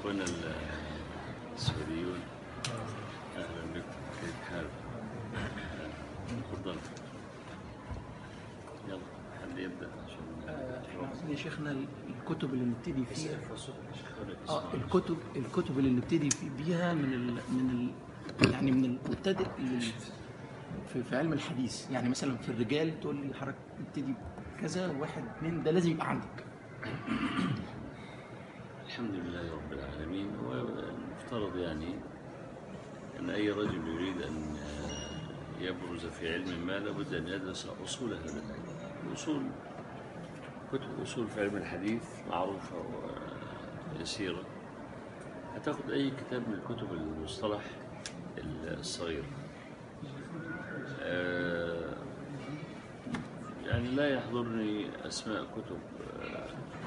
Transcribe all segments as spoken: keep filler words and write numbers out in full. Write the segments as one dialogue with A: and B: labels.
A: اخوانا السوريون، اهلا بكم. كيف حالك؟ تفضل. يلا حد يبدا عشان
B: احنا عايزين يا شيخنا الكتب اللي نبتدي فيها. اه
A: اسمع.
B: الكتب الكتب اللي نبتدي في بيها من ال من ال يعني من المبتدئ لل- في, في علم الحديث. يعني مثلا في الرجال تقول لي حضرتك ابتدي كذا واحد اثنين، ده لازم يبقى عندك.
A: الحمد لله رب العالمين. والمفترض يعني ان اي رجل يريد ان يبرز في علم ما لابد ان يدرس اصول هذا العلم. الاصول، كتب اصول في علم الحديث معروفه ويسيره. هتاخد اي كتاب من كتب المصطلح الصغير، آه، يعني لا يحضرني اسماء كتب، آه،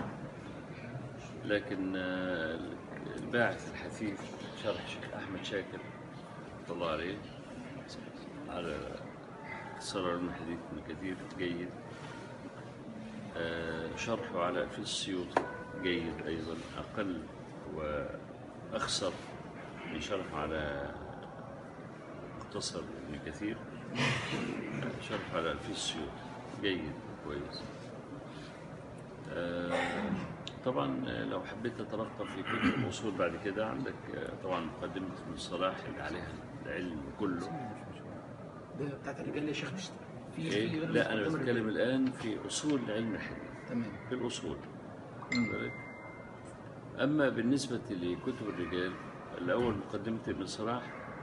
A: لكن آه، الباعث الحثيث شرح شيخ احمد شاكر رحمه الله عليه على اختصار علم الحديث ابن كثير جيد. آه، شرحه على الفيل السيوطي جيد ايضا، اقل واخسر من شرحه على مختصر ابن كثير. شرحه على الفيل السيوطي جيد كويس. آه، طبعا لو حبيت تترقى في كتب الاصول بعد كده عندك طبعا مقدمه ابن صلاح اللي عليها العلم كله.
B: ده بتاعت الرجال يا شيخ، مش في
A: إيه؟
B: في غير
A: لا انا
B: مقدمة
A: بتكلم
B: الرجال.
A: الان في اصول علم الحديث،
B: تمام.
A: في الاصول.
B: مم.
A: بالك؟ اما بالنسبه لكتب الرجال، الاول مقدمه ابن صلاح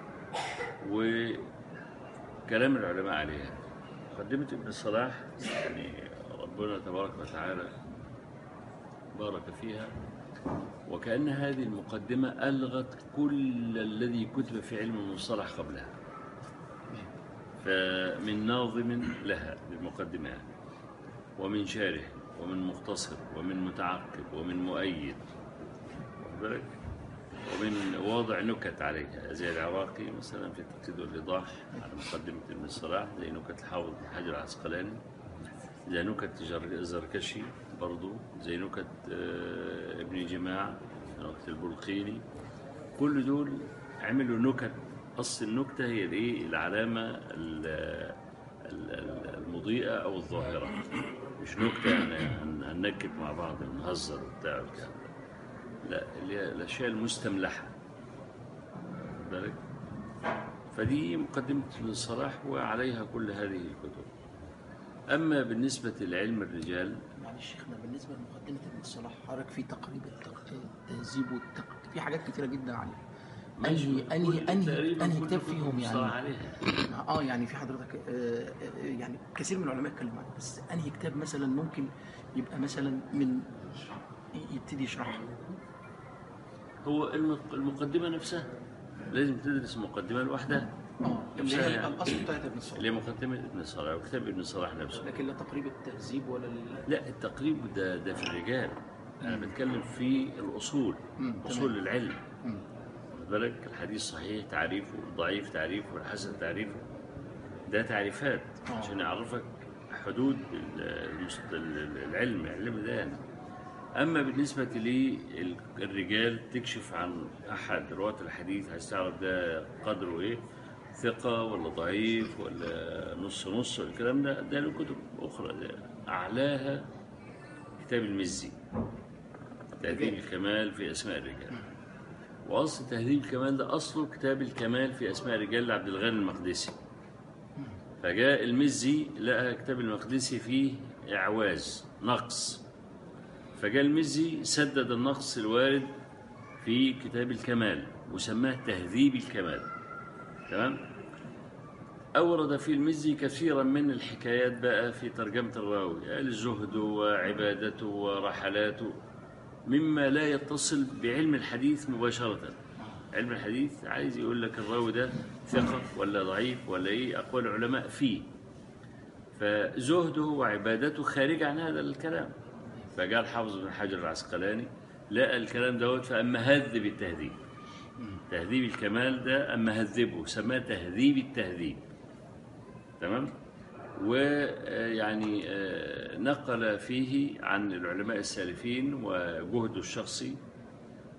A: وكلام العلماء عليها. مقدمه ابن صلاح يعني ربنا تبارك وتعالى بارك فيها، وكأن هذه المقدمة ألغت كل الذي كتب في علم المصطلح قبلها، فمن ناظم لها للمقدمة يعني، ومن شارح ومن مختصر ومن متعقب ومن مؤيد، واخد بالك؟ ومن واضع نكت عليها زي العراقي مثلا في التقييد والإيضاح على مقدمة ابن الصلاح، زي نكت الحافظ بن حجر العسقلاني، زي نكت الزركشي برضو، زي نكت ابن جماع، نكت البلقيني. كل دول عملوا نكت. أصل النكتة هي الإيه؟ العلامة المضيئة أو الظاهرة، مش نكتة يعني هننكت مع بعض ونهزر وبتاع والكلام ده. لا، اللي هي الأشياء المستملحة بالك. فدي مقدمة ابن الصلاح وعليها كل هذه الكتب. أما بالنسبة لعلم الرجال،
B: معلش شيخنا، بالنسبه لمقدمه ابن الصلاح حضرتك في تقريب التهذيب والتق... في حاجات كتيره جدا عليه. انهي انهي انهي انهي كتاب فيهم يعني؟
A: عليها.
B: اه يعني في حضرتك آه يعني كثير من العلماء اتكلموا عنه، بس انهي كتاب مثلا ممكن يبقى مثلا من يبتدي يشرحها؟
A: هو المقدمة نفسها لازم تدرس المقدمة لوحدها.
B: اه اللي هي يعني الاصل بتاعت ابن الصلاح،
A: اللي هي مقدمة ابن الصلاح وكتاب ابن الصلاح نفسه.
B: لكن لا تقريب التهذيب ولا ال...
A: لا، التقريب ده ده في الرجال. انا بتكلم في الاصول، اصول العلم. خد بالك، الحديث صحيح تعريفه، الضعيف تعريفه، الحسن تعريفه، ده تعريفات أوه. عشان يعرفك حدود العلم العلم ده يعني. أما بالنسبة للرجال تكشف عن أحد رواة الحديث، عايز تعرف ده قدره إيه، ثقة ولا ضعيف ولا نص نص، الكلام ده ده له كتب أخرى. ده أعلاها كتاب المزي، تهذيب الكمال في أسماء الرجال. وأصل تهذيب الكمال ده أصله كتاب الكمال في أسماء الرجال لعبد الغني المقدسي. فجاء المزي لقى كتاب المقدسي فيه إعواز، نقص، فجاء المزي سدد النقص الوارد في كتاب الكمال وسماه تهذيب الكمال. تمام. أورد في المزي كثيرا من الحكايات بقى في ترجمة الراوي، الزهد وعبادته ورحلاته، مما لا يتصل بعلم الحديث مباشرة. علم الحديث عايز يقول لك الراوي ده ثقة ولا ضعيف ولا إيه، أقوال العلماء فيه، فزهده وعبادته خارج عن هذا الكلام. فجاء الحافظ بن حجر العسقلاني لقى الكلام دوت، فأما هذب التهذيب، تهذيب الكمال ده أما هذبه سماه تهذيب التهذيب. تمام. ويعني نقل فيه عن العلماء السالفين وجهده الشخصي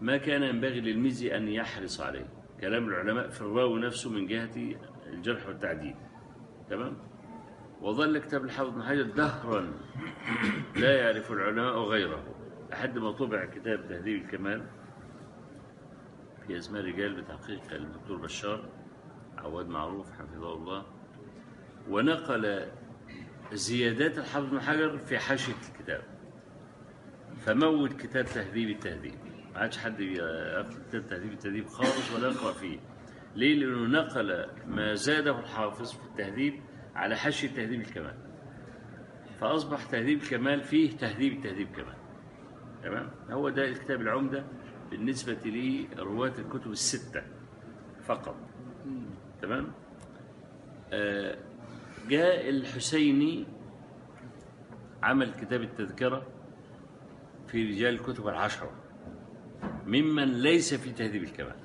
A: ما كان ينبغي للمزي أن يحرص عليه، كلام العلماء في الراوي نفسه من جهة الجرح والتعديل. تمام. وظل كتاب الحافظ بن حجر دهرا لا يعرف العلماء غيره، لحد ما طبع كتاب تهذيب الكمال في أسماء الرجال بتحقيق الدكتور بشار عواد معروف حفظه الله، ونقل زيادات الحافظ بن حجر في حاشية الكتاب، فموت كتاب تهذيب التهذيب، ما عادش حد يقرأ كتاب تهذيب التهذيب خالص ولا يقرأ فيه. ليه؟ لأنه نقل ما زاده الحافظ في التهذيب على حاشية تهذيب الكمال، فأصبح تهذيب الكمال فيه تهذيب التهذيب كمان. تمام. هو ده الكتاب العمدة بالنسبة لرواة الكتب الستة فقط. تمام. آه جاء الحسيني عمل كتاب التذكرة في رجال الكتب العشرة ممن ليس في تهذيب الكمال،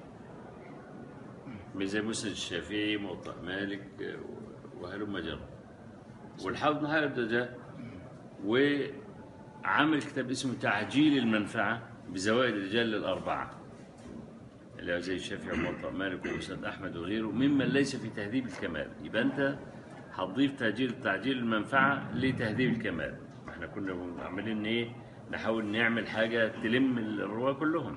A: زي مسند الشافعي، موطأ مالك، وهلم جرى. والحافظ بن حجر ده جاء وعمل كتاب اسمه تعجيل المنفعة بزوائد الرجال الأربعة، اللي هو زي الشافعي وموطأ مالك ومسند أحمد وغيره ممن ليس في تهذيب الكمال. يبقى أنت هتضيف تعجيل تعجيل المنفعة لتهذيب الكمال. احنا كنا عاملين ايه؟ نحاول نعمل حاجة تلم الرواة كلهم.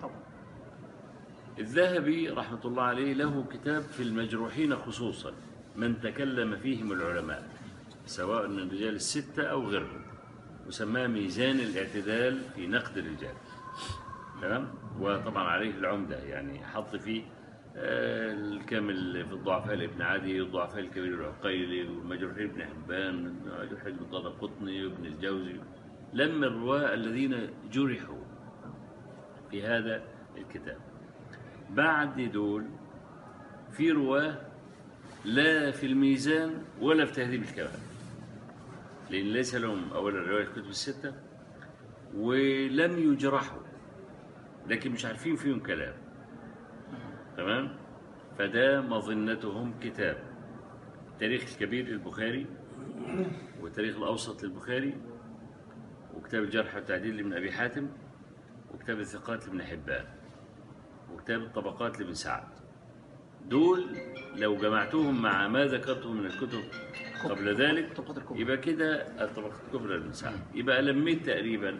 A: الذهبي رحمة الله عليه له كتاب في المجروحين خصوصا، من تكلم فيهم العلماء سواء من الرجال الستة أو غيرهم، وسماه ميزان الاعتدال في نقد الرجال. تمام. وطبعا عليه العمدة، يعني حط فيه الكامل في الضعفاء لابن عدي، الضعفاء الكبير العقيلي، والمجروحين ابن حبان، المجروحين ابن الدارقطني وابن الجوزي، لما الرواة الذين جرحوا في هذا الكتاب. بعد دول في رواة لا في الميزان ولا في تهذيب الكمال، لأن ليس لهم أولا رواية الكتب الستة، ولم يجرحوا لكن مش عارفين فيهم كلام. تمام. فده مظنتهم كتاب التاريخ الكبير للبخاري، والتاريخ الأوسط للبخاري، وكتاب الجرح والتعديل لابن أبي حاتم، وكتاب الثقات لابن حبان، وكتاب الطبقات لابن سعد. دول لو جمعتهم مع ما ذكرته من الكتب قبل ذلك يبقى كده الطبقات الكبرى لابن سعد، يبقى لميت تقريبا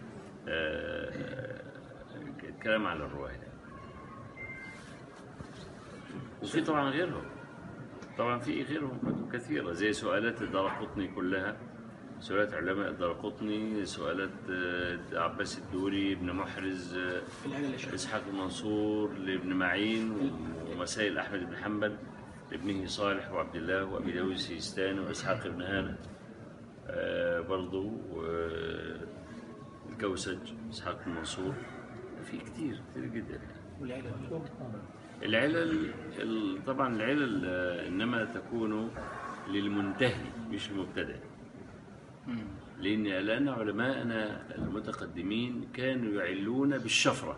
A: الكلام على الرواية. وفي طبعا غيرهم، طبعا في غيرهم كتب كثيرة زي سؤالات الدارقطني كلها، سؤالات علماء الدارقطني، سؤالات عباس الدوري، ابن محرز، إسحاق المنصور لابن معين، ومسائل أحمد بن حنبل لابنه صالح وعبد الله وأبي داود السيستاني وإسحاق بن هانة برضو، الكوسج إسحاق المنصور. في كتير كتير جدا. العلل طبعا العلل إنما تكون للمنتهي مش المبتدئ، لأن لأن علماءنا المتقدمين كانوا يعلون بالشفرة.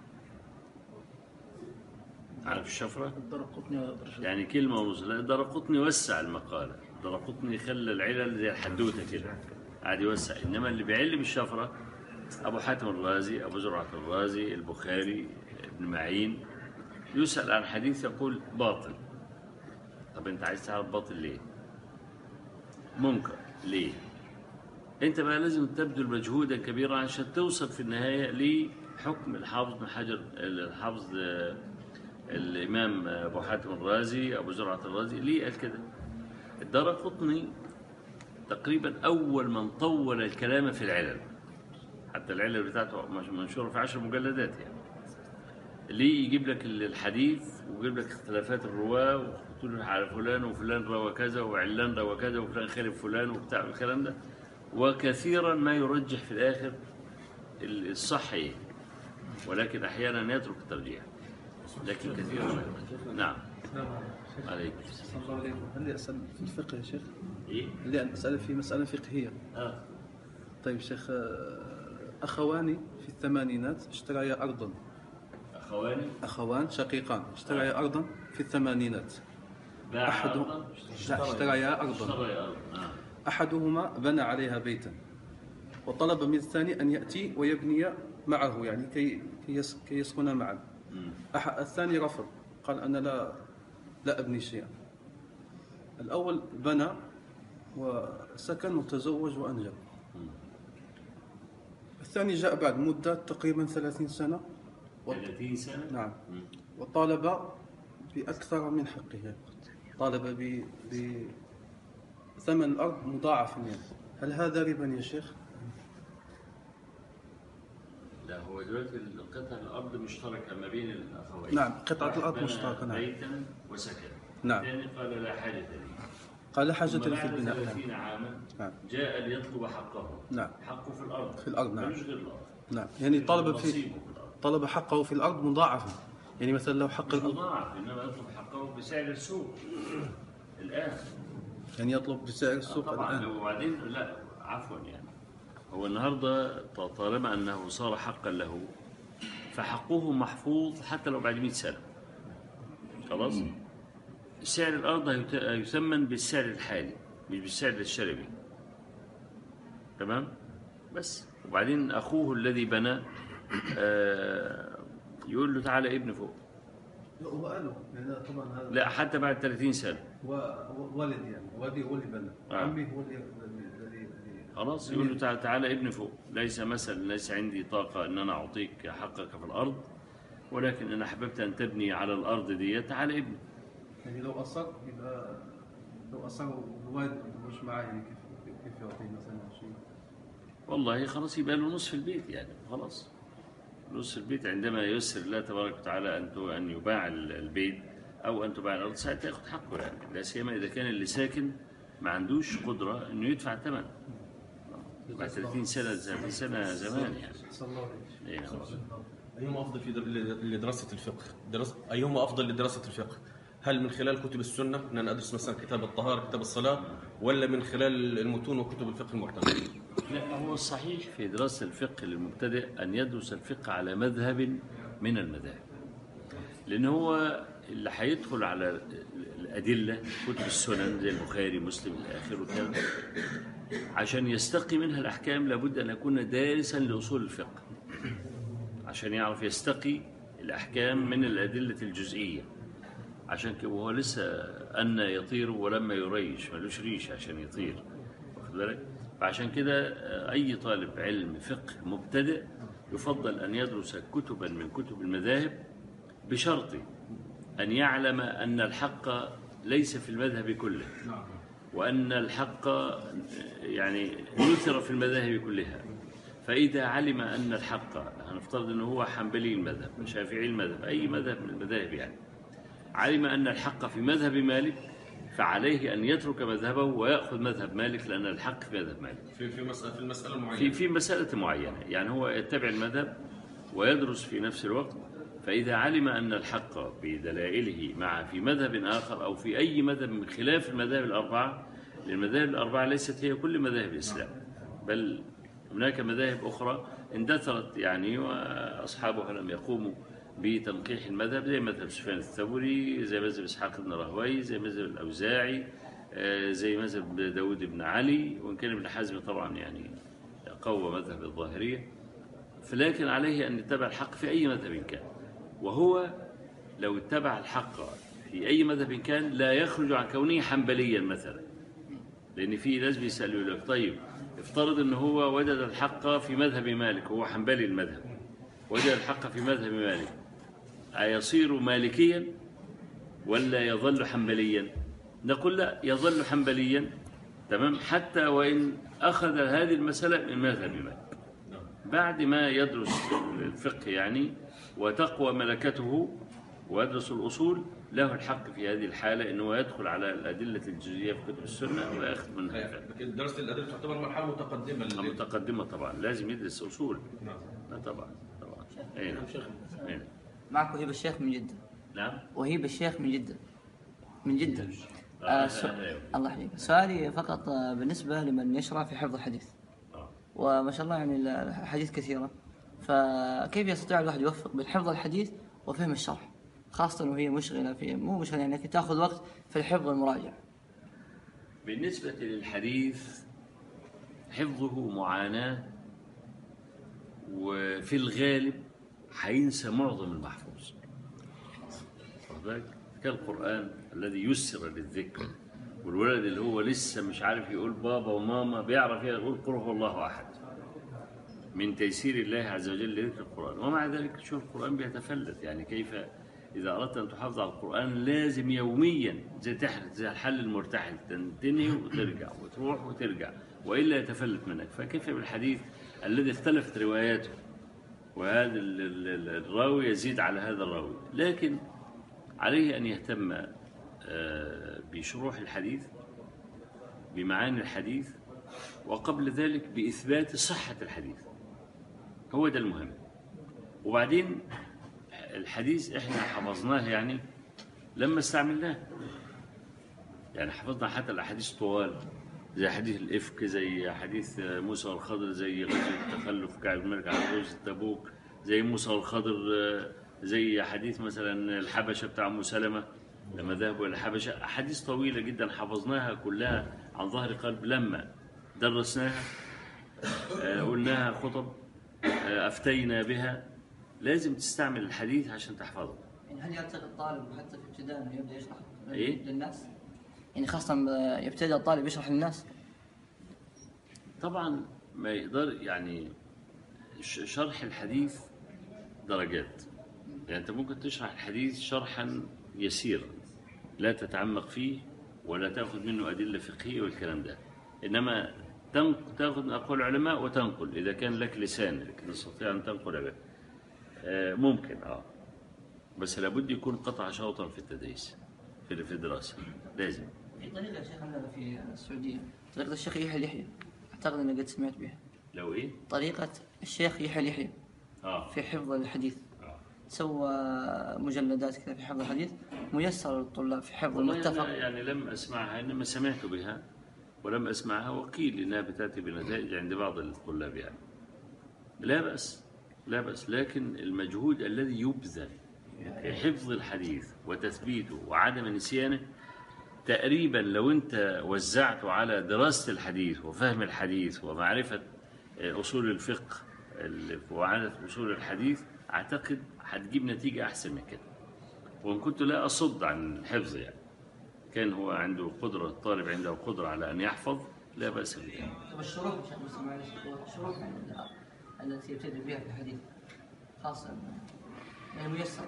A: عارف الشفرة؟ يعني كلمة ونص. لا، الدارقطني وسع المقالة، الدارقطني خلى العلل زي الحدوتة كده، قاعد يوسع. إنما اللي بيعل بالشفرة أبو حاتم الرازي، أبو زرعة الرازي، البخاري، ابن معين، يسأل عن حديث يقول باطل. طب أنت عايز تعرف باطل ليه؟ منكر ليه؟ أنت بقى لازم تبذل مجهودا كبيرا عشان توصل في النهاية لحكم الحافظ بن حجر، الحافظ الإمام أبو حاتم الرازي، أبو زرعة الرازي. ليه قال كده؟ الدارقطني تقريبا أول من طول الكلام في العلل، حتى العلل بتاعته منشورة في عشر مجلدات. يعني ليه يجيب لك الحديث ويجيب لك اختلافات الرواة وتقول على فلان وفلان روى كذا وعلان روى كذا وفلان خالف فلان وبتاع الكلام ده، وكثيرا ما يرجح في الآخر الصح إيه، ولكن أحيانا يترك الترجيح، لكن كثيرا ما يرجح. نعم. عليكم.
C: الله عليكم. هل لي أسأل في الفقه يا شيخ؟
A: إيه؟
C: هل لي أن أسأل في مسألة فقهية؟
A: آه.
C: طيب شيخ، أخواني في الثمانينات اشتريا أرضا.
A: أخواني؟
C: أخوان شقيقان اشتريا آه. أرضا في الثمانينات.
A: أحد
C: اشتريا أرضا.
A: اشتريا أرضا. آه.
C: أحدهما بنى عليها بيتا، وطلب من الثاني أن يأتي ويبني معه، يعني كي كي يس- كي يسكن معا. أح- الثاني رفض، قال أنا لا لا أبني شيئا. الأول بنى وسكن وتزوج وأنجب. الثاني جاء بعد مدة تقريبا ثلاثين سنة و...
A: ثلاثين سنة.
C: نعم. وطالب بأكثر من حقه، طالب ب... بثمن الأرض مضاعف يعني. هل هذا ربا يا شيخ؟
A: لا، هو دلوقتي قطع الأرض مشتركة ما بين الأخوين.
C: نعم، قطعة
A: واحد
C: الأرض
A: بنى
C: مشتركة، نعم.
A: بيتا وسكن.
C: نعم.
A: الثاني قال لا حاجة لي.
C: قال لا حاجة
A: ثم
C: لي في
A: بعد
C: البناء.
A: ثلاثين عاما
C: نعم.
A: جاء ليطلب حقه.
C: نعم.
A: حقه في الأرض.
C: في الأرض، نعم.
A: ملوش غير الأرض.
C: نعم، يعني طلب في
A: نصيبه في الأرض.
C: طلب حقه في الأرض مضاعفا، يعني مثلا لو حق
A: مش
C: الأرض
A: مضاعف، إنما يطلب حقه بسعر السوق الآن.
C: يعني يطلب بسعر السوق
A: طبعا.
C: الآن.
A: وبعدين لا، عفوا يعني هو النهارده طالما أنه صار حقا له فحقه محفوظ حتى لو بعد مئة سنة. خلاص؟ سعر الأرض هيت- هيثمن بالسعر الحالي مش بالسعر الشربي. تمام؟ بس. وبعدين أخوه الذي بنى آه، يقول له تعالى ابن فوق.
C: هو قال له يعني طبعا هذا
A: لا، حتى بعد ثلاثين سنة.
C: هو والدي، يعني والدي هو اللي بنى،
A: آه.
C: عمي هو اللي الذي
A: خلاص، يقول له تعالى, تعالى ابن فوق. ليس مثلا ليس عندي طاقة أن أنا أعطيك حقك في الأرض، ولكن أنا أحببت أن تبني على الأرض دي، تعالى ابني.
C: يعني لو أصر يبقى لو أصر الوالد مش معاه، يعني كيف كيف يعطيه مثلا شيء؟
A: والله خلاص يبقى له نصف البيت يعني. خلاص نصف البيت عندما ييسر الله تبارك وتعالى أن تو- أن يباع ال- البيت أو أن تباع الأرض ساعتها ياخد حقه يعني. لا سيما إذا كان اللي ساكن ما عندوش قدرة إنه يدفع الثمن. بعد ثلاثين سنة ثلاثين سنة زمان يعني.
C: صلى الله عليه وسلم.
A: إيه.
D: أيهما أفضل في در- لدراسة الفقه؟ دراسة أيهما أفضل لدراسة الفقه؟ هل من خلال كتب السنة أن أنا أدرس مثلا كتاب الطهارة كتاب الصلاة، ولا من خلال المتون وكتب الفقه المعتمدة؟
A: لا، هو الصحيح في دراسة الفقه للمبتدئ أن يدرس الفقه على مذهب من المذاهب، لأن هو اللي هيدخل على الأدلة كتب السنن زي البخاري مسلم إلى آخره كده عشان يستقي منها الأحكام لابد أن يكون دارسا لأصول الفقه عشان يعرف يستقي الأحكام من الأدلة الجزئية. عشان كده وهو لسه أن يطير ولما يريش، ملوش ريش عشان يطير، واخد بالك؟ فعشان كده أي طالب علم فقه مبتدئ يفضل أن يدرس كتبا من كتب المذاهب بشرط أن يعلم أن الحق ليس في المذهب كله، وأن الحق يعني يثر في المذاهب كلها. فإذا علم أن الحق، هنفترض أنه هو حنبلي المذهب شافعي المذهب أي مذهب من المذاهب يعني، علم أن الحق في مذهب مالك فعليه أن يترك مذهبه ويأخذ مذهب مالك لأن الحق في مذهب مالك
D: في في مسألة في المسألة المعينة.
A: في في مسألة معينة يعني. هو يتبع المذهب ويدرس في نفس الوقت. فإذا علم أن الحق بدلائله مع في مذهب آخر أو في أي مذهب من خلاف المذاهب الأربعة، لأن المذاهب الأربعة ليست هي كل مذاهب الإسلام، بل هناك مذاهب أخرى اندثرت يعني وأصحابها لم يقوموا بتنقيح المذهب، زي مذهب سفيان الثوري، زي مذهب إسحاق بن راهويه، زي مذهب الأوزاعي، زي مذهب داود بن علي، وإن كان ابن حزم طبعا يعني قوى مذهب الظاهرية. فلكن عليه أن يتبع الحق في أي مذهب كان، وهو لو اتبع الحق في أي مذهب كان لا يخرج عن كونه حنبليا مثلا. لأن في ناس بيسألوا لك طيب افترض أنه هو وجد الحق في مذهب مالك، هو حنبلي المذهب، وجد الحق في مذهب مالك، أيصير مالكيا ولا يظل حنبليا؟ نقول لا، يظل حنبليا تمام حتى وإن أخذ هذه المسألة من مذهب مالك بعد ما يدرس الفقه يعني وتقوى ملكته ويدرس الأصول. له الحق في هذه الحالة أنه يدخل على الأدلة الجزئية في كتب السنة ويأخذ منها الفقه.
D: لكن دراسة الأدلة تعتبر مرحلة متقدمة لل-
A: متقدمة طبعا، لازم يدرس أصول.
D: نعم.
A: لا طبعا طبعا. أي نعم. أي نعم.
E: معك وهيب الشيخ من جدة.
A: نعم.
E: وهيب الشيخ من جدة. من جدة.
A: آه،
E: آه سو...
A: أيوه.
E: الله يحييك. سؤالي فقط آه، بالنسبة لمن يشرع في حفظ الحديث.
A: آه.
E: وما شاء الله يعني الحديث كثيرة، فكيف يستطيع الواحد يوفق بين حفظ الحديث وفهم الشرح، خاصة وهي مشغلة في مو مشغلة يعني تأخذ وقت في الحفظ والمراجعة؟
A: بالنسبة للحديث حفظه معاناة وفي الغالب هينسى معظم المحفوظ. واخد بالك؟ كالقرآن الذي يسر للذكر، والولد اللي هو لسه مش عارف يقول بابا وماما بيعرف يقول قل هو الله أحد، من تيسير الله عز وجل لذكر القرآن. ومع ذلك شوف القرآن بيتفلت، يعني كيف إذا أردت أن تحافظ على القرآن لازم يوميا زي تحرث زي الحل المرتحل، تنتهي وترجع وتروح وترجع، وإلا يتفلت منك. فكيف بالحديث الذي اختلفت رواياته، وهذا الراوي يزيد على هذا الراوي. لكن عليه أن يهتم بشروح الحديث، بمعاني الحديث، وقبل ذلك بإثبات صحة الحديث، هو ده المهم. وبعدين الحديث احنا حفظناه يعني لما استعملناه، يعني حفظنا حتى الأحاديث طوال، زي حديث الإفك، زي حديث موسى والخضر، زي غزوة التخلف كعب بن مالك على غزوة تبوك، زي موسى والخضر، زي حديث مثلا الحبشة بتاع أم سلمة لما ذهبوا إلى الحبشة. أحاديث طويلة جدا حفظناها كلها عن ظهر قلب، لما درسناها قلناها خطب، أفتينا بها. لازم تستعمل الحديث عشان تحفظه.
E: يعني هل يعتقد الطالب حتى في ابتداء انه يبدا يشرح
A: إيه؟
E: للناس؟ يعني خاصة يبتدئ الطالب يشرح للناس؟
A: طبعا ما يقدر، يعني شرح الحديث درجات. يعني أنت ممكن تشرح الحديث شرحا يسيرا لا تتعمق فيه ولا تأخذ منه أدلة فقهية والكلام ده، إنما تأخذ من أقوال العلماء وتنقل إذا كان لك لسان لك تستطيع أن تنقل به. آه ممكن آه بس لابد يكون قطع شوطا في التدريس، في في الدراسة لازم.
E: في طريقة الشيخ عندنا في السعودية، طريقة الشيخ يحيى اليحيى، أعتقد أني قد سمعت بها.
A: لو إيه؟
E: طريقة الشيخ يحيى اليحيى
A: آه.
E: في حفظ الحديث.
A: آه.
E: سوى مجلدات كذا في حفظ الحديث ميسر للطلاب في حفظ المتفق.
A: يعني لم أسمعها، إنما سمعت بها ولم أسمعها، وقيل إنها بتأتي بنتائج عند بعض الطلاب يعني. لا بأس لا بأس، لكن المجهود الذي يبذل في حفظ الحديث وتثبيته وعدم نسيانه تقريبا لو أنت وزعته على دراسة الحديث وفهم الحديث ومعرفة أصول الفقه وعادة أصول الحديث، أعتقد هتجيب نتيجة أحسن من كده. وإن كنت لا أصد عن الحفظ، يعني كان هو عنده قدرة، الطالب عنده قدرة على أن يحفظ، لا بأس بها.
E: طب الشروح مش معلش، الشروح التي يبتدئ بها في الحديث خاصة يعني ميسر.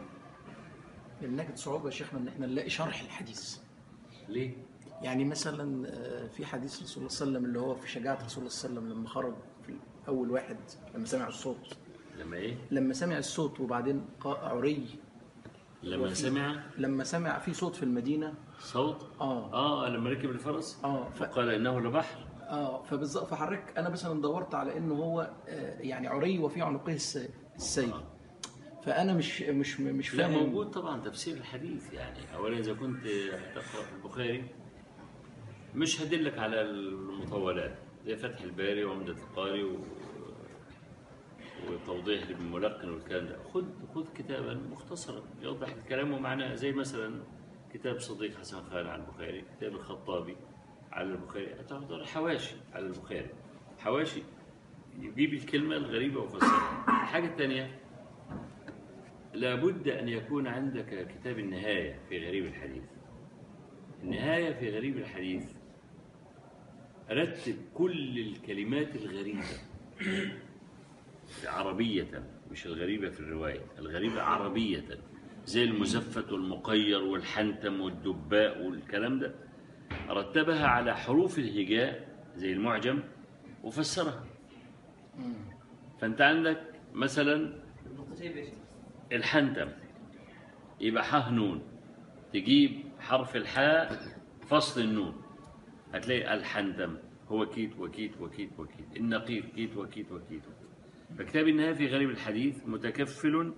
B: نجد صعوبة يا شيخنا إن إحنا نلاقي شرح الحديث.
A: ليه؟
B: يعني مثلا في حديث رسول الله صلى الله عليه وسلم اللي هو في شجاعة رسول الله صلى الله عليه وسلم لما خرج في أول واحد لما سمع الصوت.
A: لما إيه؟
B: لما سمع الصوت وبعدين عري.
A: لما سمع
B: لما سمع في صوت في المدينة.
A: صوت؟
B: آه
A: آه لما ركب الفرس؟
B: آه ف...
A: فقال إنه لبحر.
B: آه فبالظبط، فحرك أنا مثلا دورت على إنه هو آه يعني عري وفي عنقه السيف. آه. فأنا مش مش مش
A: لا
B: فاهم.
A: موجود طبعا تفسير الحديث. يعني أولا إذا كنت هتقرأ في البخاري مش هدلك على المطولات زي فتح الباري وعمدة القاري و... وتوضيح لابن ملقن والكلام ده. خذ خذ كتابا مختصرا يوضح الكلام ومعناه، زي مثلا كتاب صديق حسن خان على البخاري، كتاب الخطابي على البخاري، هتحضر حواشي على البخاري، حواشي يجيب الكلمة الغريبة وفسرها. الحاجة الثانية، لابد أن يكون عندك كتاب النهاية في غريب الحديث. النهاية في غريب الحديث رتب كل الكلمات الغريبة عربية، مش الغريبة في الرواية، الغريبة عربية، زي المزفت والمقير والحنتم والدباء والكلام ده، رتبها على حروف الهجاء زي المعجم وفسرها. فأنت عندك مثلا الحنتم يبقى حاء نون، تجيب حرف الحاء فصل النون هتلاقي الحنتم هو كيت وكيت وكيت وكيت، النقير كيت وكيت وكيت. فكتاب النهاية في غريب الحديث متكفل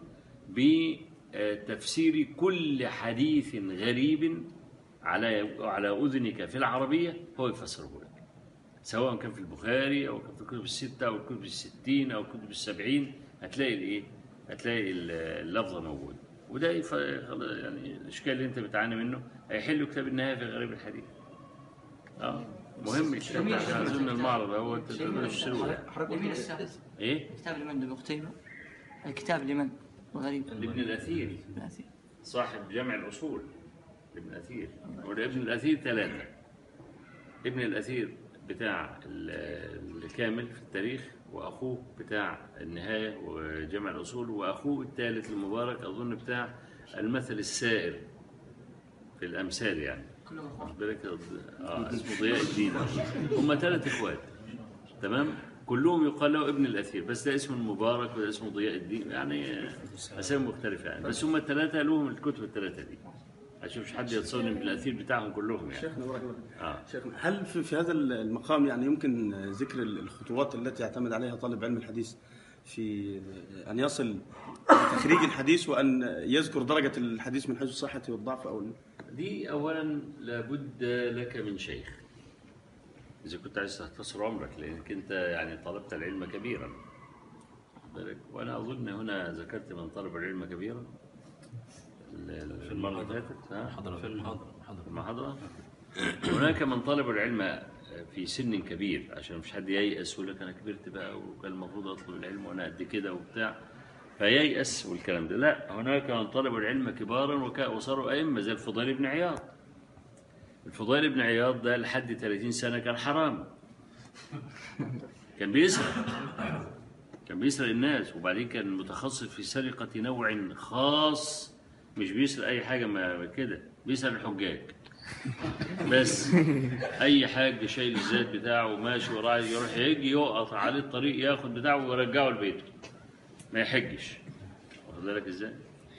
A: بتفسير كل حديث غريب على على أذنك في العربية، هو يفسره لك، سواء كان في البخاري أو كان في الكتب الستة أو الكتب الستين أو الكتب السبعين، هتلاقي الإيه؟ هتلاقي اللفظة موجودة. وده يعني الإشكال اللي أنت بتعاني منه هيحله كتاب النهاية في غريب الحديث. آه مهم يتشرح عشان اظن المعرض هو تقدروا تشتروه.
B: حضرتك
E: لمين
B: قلت
E: السابق؟
A: ايه؟
E: الكتاب لمن ابن قتيبة؟ الكتاب لمن؟ الغريب
A: لابن الاثير
E: الأثير.
A: صاحب جمع الاصول. ابن الاثير وابن الاثير ثلاثه. ابن الاثير بتاع الكامل في التاريخ، واخوه بتاع النهايه وجمع الاصول، واخوه الثالث المبارك اظن بتاع المثل السائر في الامثال يعني.
E: كلهم اخوان.
A: بالك اه اسمه ضياء الدين. هم ثلاث اخوات تمام، كلهم يقال له ابن الاثير، بس ده اسمه المبارك وده اسمه ضياء الدين، يعني اسامي مختلفه يعني، بس هم الثلاثه لهم الكتب الثلاثه دي عشان مش حد يتصدم بالاثير بتاعهم كلهم يعني.
F: شيخنا بارك الله فيك.
A: اه
F: شيخنا هل في, في هذا المقام يعني يمكن ذكر الخطوات التي يعتمد عليها طالب علم الحديث في أن يصل لتخريج الحديث وأن يذكر درجة الحديث من حيث الصحة والضعف أو
A: دي اولا لابد لك من شيخ اذا كنت عايز تختصر عمرك، لانك انت يعني طلبت العلم كبيرا بالك. وانا اظن هنا ذكرت من طلب العلم كبيرا في المره اللي فاتت ها
D: في المحاضرة
A: في المحاضره. هناك من طلب العلم في سن كبير عشان مش حد ييأس ويقول لك انا كبرت بقى وكان المفروض اطلب العلم وانا قد كده وبتاع فييأس والكلام ده. لا، هناك من طلبوا العلم كبارا وصاروا أئمة زي الفضيل بن عياض. الفضيل بن عياض ده لحد ثلاثين سنة كان حرام، كان بيسرق كان بيسرق الناس، وبعدين كان متخصص في سرقة نوع خاص، مش بيسرق أي حاجة ما كده، بيسرق الحجاج بس. أي حاج شايل الزيت بتاعه وماشي وراه يروح يجي يقطع عليه الطريق ياخد بتاعه ويرجعه لبيته ما يحجش. واخد بالك ازاي؟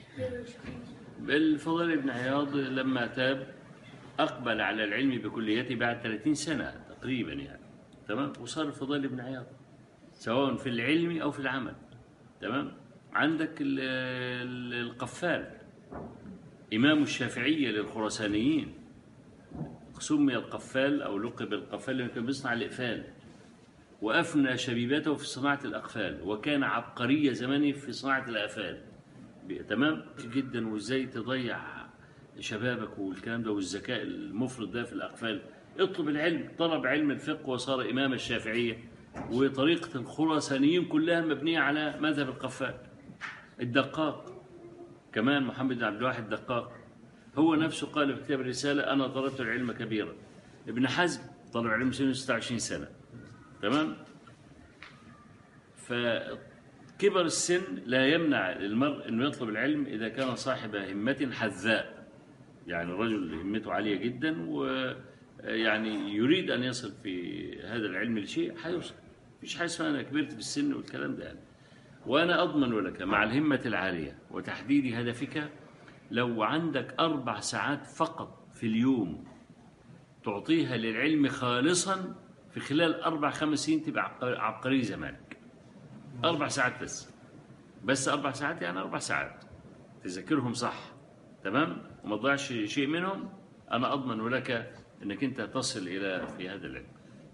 A: الفضيل بن عياض لما تاب اقبل على العلم بكليته بعد ثلاثين سنة تقريبا يعني تمام، وصار الفضيل بن عياض سواء في العلم او في العمل تمام. عندك القفال امام الشافعية للخراسانيين، سمي القفال او لقب القفال لانه كان بيصنع الاقفال، وأفنى شبيبته في صناعة الأقفال، وكان عبقرية زمانه في صناعة الأقفال تمام جدا. وإزاي تضيع شبابك والكلام ده والذكاء المفرط ده في الأقفال. اطلب العلم، طلب علم الفقه وصار إمام الشافعية، وطريقة الخراسانيين كلها مبنية على مذهب القفال. الدقاق كمان محمد بن عبد الواحد الدقاق هو نفسه قال في كتاب الرسالة أنا طلبت العلم كبيرا. ابن حزم طلب العلم سنه ستة وعشرين سنة تمام. فكبر السن لا يمنع المرء انه يطلب العلم اذا كان صاحب همة حذاء، يعني الرجل همته عالية جدا ويعني يريد ان يصل في هذا العلم لشيء حيوصل. مفيش حاجه اسمها انا كبرت في السن والكلام ده يعني. وانا اضمن لك مع الهمة العالية وتحديد هدفك، لو عندك اربع ساعات فقط في اليوم تعطيها للعلم خالصا، في خلال أربع خمس سنين تبقى عبقري زمانك. أربع ساعات بس بس أربع ساعات يعني أربع ساعات تذكرهم صح تمام وما تضيعش شيء منهم. أنا أضمن لك أنك أنت تصل إلى في هذا العلم.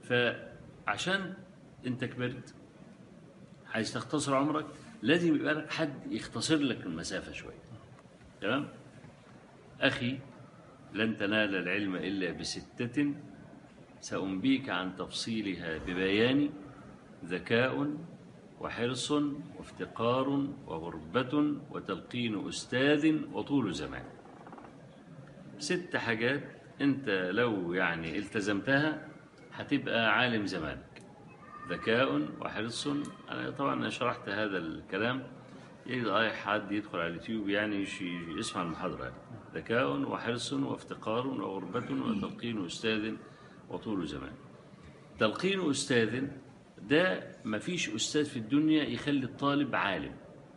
A: فعشان أنت كبرت عايز تختصر عمرك، لازم يبقى لك حد يختصر لك المسافة شوية تمام. أخي لن تنال العلم إلا بستة سأنبيك عن تفصيلها ببيان: ذكاء وحرص وافتقار وغربة وتلقين أستاذ وطول زمان. ست حاجات أنت لو يعني التزمتها هتبقى عالم زمانك. ذكاء وحرص، أنا طبعا شرحت هذا الكلام، يقدر أي حد يدخل على اليوتيوب يعني يسمع المحاضرة. ذكاء وحرص وافتقار وغربة وتلقين أستاذ وطول زمان. تلقين أستاذ ده ما فيش أستاذ في الدنيا يخلي الطالب عالم.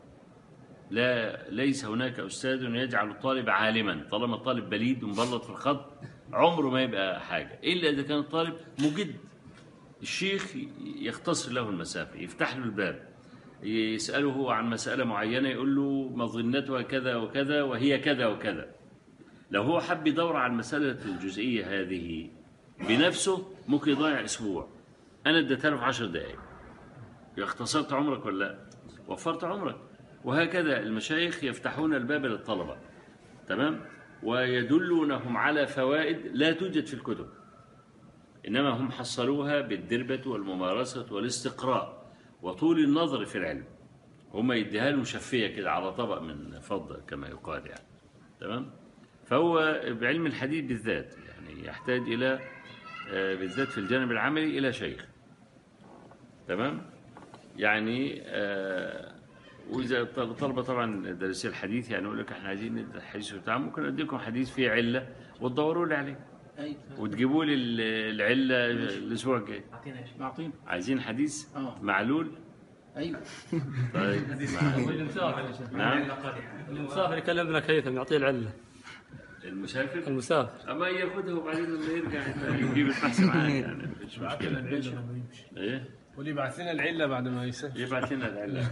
A: لا، ليس هناك أستاذ يجعل الطالب عالما. طالما الطالب بليد ومبلط في الخط عمره ما يبقى حاجة، إلا إذا كان الطالب مجد. الشيخ يختصر له المسافة، يفتح له الباب، يسأله عن مسألة معينة يقول له مظنتها كذا وكذا وهي كذا وكذا. لو هو حب يدور على المسألة الجزئية هذه بنفسه ممكن يضيع أسبوع. أنا اديتها له في عشر دقائق. اختصرت عمرك ولا لا؟ وفرت عمرك. وهكذا المشايخ يفتحون الباب للطلبة تمام، ويدلونهم على فوائد لا توجد في الكتب. إنما هم حصلوها بالدربة والممارسة والاستقراء وطول النظر في العلم. هم يديها له مشفية كده على طبق من فضة كما يقال يعني. تمام. فهو بعلم الحديث بالذات يعني يحتاج إلى آه، بالذات في الجانب العملي إلى شيخ. تمام. يعني آه، وإذا طلبة طبعا درسي الحديث يعني يقول لك احنا عايزين ندرس الحديث بتاعه، ممكن أديكم حديث فيه علة وتدوروا لي عليه
B: ايوه
A: وتجيبوا لي ال- العلة الأسبوع الجاي.
B: معطينا.
A: عايزين حديث
B: آه.
A: معلول.
B: ايوه
A: طيب معلول. نعم.
G: المسافر يكلمنا كيف يعطيه العله.
A: المسافر
G: المسافر
A: أما ياخدها وبعدين لما يرجع يجيب البحث معاه يعني مفيش مشكلة. إيه
H: واللي يبعث لنا العله بعد ما يسافر.
A: يبعث لنا العلة.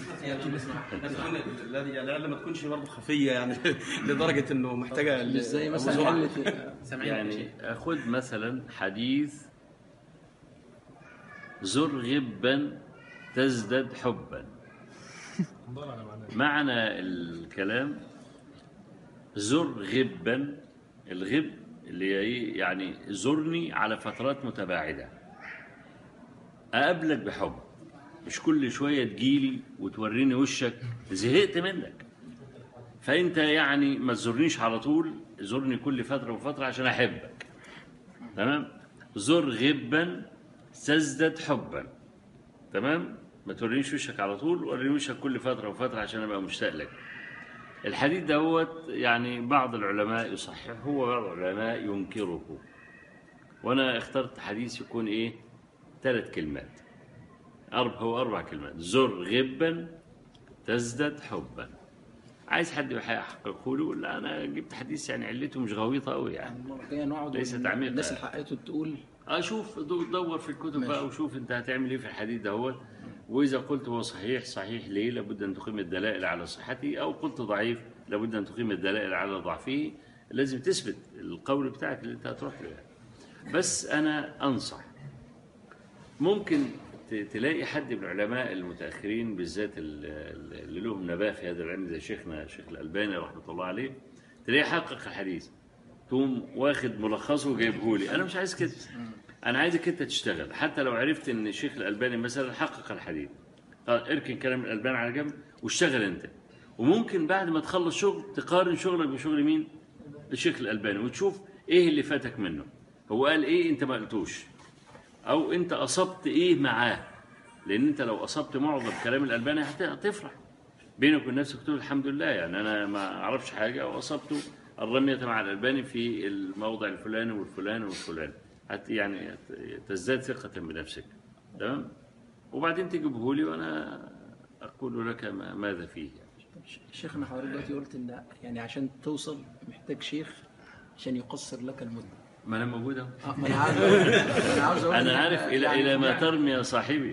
F: الذي العله ما تكونش برضه خفيه يعني لدرجه انه محتاجه
B: مش زي
F: أبو
B: مثلا
F: زرعة.
B: علة
A: يعني خذ مثلا حديث زر غبا تزدد حبا. معنى الكلام زر غبا، الغب اللي هي إيه؟ يعني زرني على فترات متباعدة أقابلك بحب، مش كل شوية تجيلي وتوريني وشك زهقت منك. فأنت يعني ما تزورنيش على طول، زورني كل فترة وفترة عشان أحبك. تمام. زر غبا تزدد حبا. تمام. ما تورينيش وشك على طول، وريني وشك كل فترة وفترة عشان أبقى مشتاق لك. الحديث دوت يعني بعض العلماء يصححه وبعض العلماء ينكره، وأنا اخترت حديث يكون إيه؟ ثلاث كلمات. أربع هو أربع كلمات. زر غبا تزدد حبا. عايز حد يحققه له؟ لا أنا جبت حديث يعني علته مش غويطة أوي يعني.
B: المره الجايه نقعد
A: ليس
B: ون-
A: تعميق.
B: الناس اللي حققته تقول
A: اشوف دور في الكتب
B: ماشي.
A: بقى وشوف انت هتعمل ايه في الحديث دهوت. واذا قلت هو صحيح صحيح ليه لابد ان تقيم الدلائل على صحته، او قلت ضعيف لابد ان تقيم الدلائل على ضعفه. لازم تثبت القول بتاعك اللي انت هتروح له يعني. بس انا انصح ممكن ت- تلاقي حد من العلماء المتاخرين بالذات ال- ال- اللي لهم نباه في هذا العلم زي شيخنا الشيخ الالباني رحمه الله عليه، تلاقيه حقق الحديث تقوم واخد ملخصه وجايبه لي. انا مش عايز كده، انا عايزك انت تشتغل. حتى لو عرفت ان الشيخ الالباني مثلا حقق الحديث، طيب اركن كلام الالباني على جنب واشتغل انت. وممكن بعد ما تخلص شغل تقارن شغلك بشغل مين؟ الشيخ الالباني، وتشوف ايه اللي فاتك منه. هو قال ايه انت ما قلتوش، او انت اصبت ايه معاه. لان انت لو اصبت معظم كلام الالباني هت- هتفرح بينك وبين نفسك تقول الحمد لله يعني انا ما اعرفش حاجه واصبت الرميه مع الالباني في الموضع الفلاني والفلاني والفلاني. هت يعني هت- تزداد ثقه بنفسك. تمام. وبعدين تجيبه لي وانا اقول لك ما- ماذا فيه.
B: شيخنا حضرتك دلوقتي قلت ان يعني عشان توصل محتاج شيخ عشان يقصر لك المده.
A: ما انا موجود اهو.
B: اه ما انا عاوز اقول انا عاوز اقول
A: انا
B: إن
A: عارف
B: إحنا
A: الى
B: يعني
A: الى ما
B: فوجعنا-
A: ترمي يا صاحبي.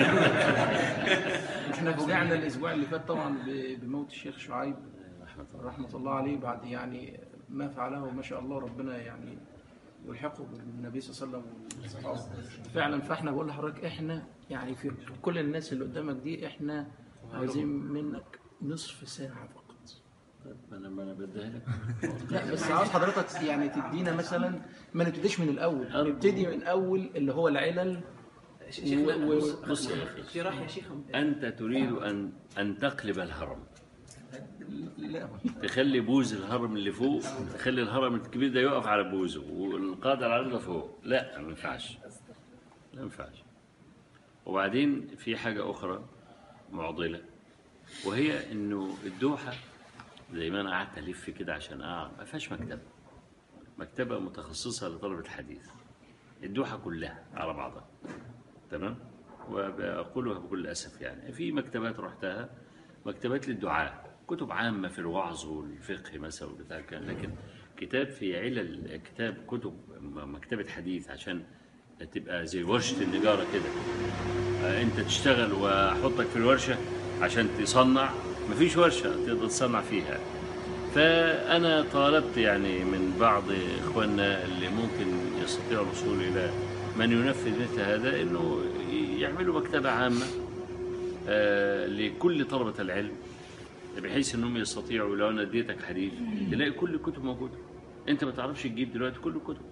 B: احنا فوجعنا الاسبوع اللي فات طبعا ب- بموت الشيخ شعيب رحمه الله عليه، بعد يعني ما فعله ما شاء الله ربنا يعني يلحقه بالنبي صلى الله عليه وسلم والصحابه فعلا. فاحنا بقول لحضرتك احنا يعني في كل الناس اللي قدامك دي احنا عايزين منك نصف ساعه فقط.
A: ما انا ما انا بديها لك.
B: لا بس عاوز حضرتك يعني تدينا مثلا، ما نبتديش من الاول، نبتدي من اول اللي هو العلل. و- و-
A: بص يا اخي، انت تريد ان ان تقلب الهرم،
B: لا
A: تخلي بوز الهرم اللي فوق، تخلي الهرم الكبير ده يقف على بوزه والقاعده العريضه فوق. لا ما ينفعش، لا ينفعش. وبعدين في حاجه اخرى معضله، وهي انه الدوحه زي ما انا قعدت الف كده عشان اقعد ما فيهاش مكتبه مكتبه متخصصه لطلبه الحديث. الدوحه كلها على بعضها. تمام. وبقولها بكل اسف يعني في مكتبات رحتها مكتبات للدعاء، كتب عامه في الوعظ والفقه مثلا وبتاع كان، لكن كتاب في علل، كتاب كتب مكتبه حديث عشان تبقى زي ورشه النجاره كده، انت تشتغل واحطك في الورشه عشان تصنع. مفيش ورشه تقدر تصنع فيها. فانا طالبت يعني من بعض اخواننا اللي ممكن يستطيعوا الوصول الى من ينفذ مثل هذا انه يعملوا مكتبه عامه آه لكل طلبه العلم، بحيث انهم يستطيعوا لو انا اديتك حديث تلاقي كل الكتب موجوده. انت ما تعرفش تجيب دلوقتي كل الكتب،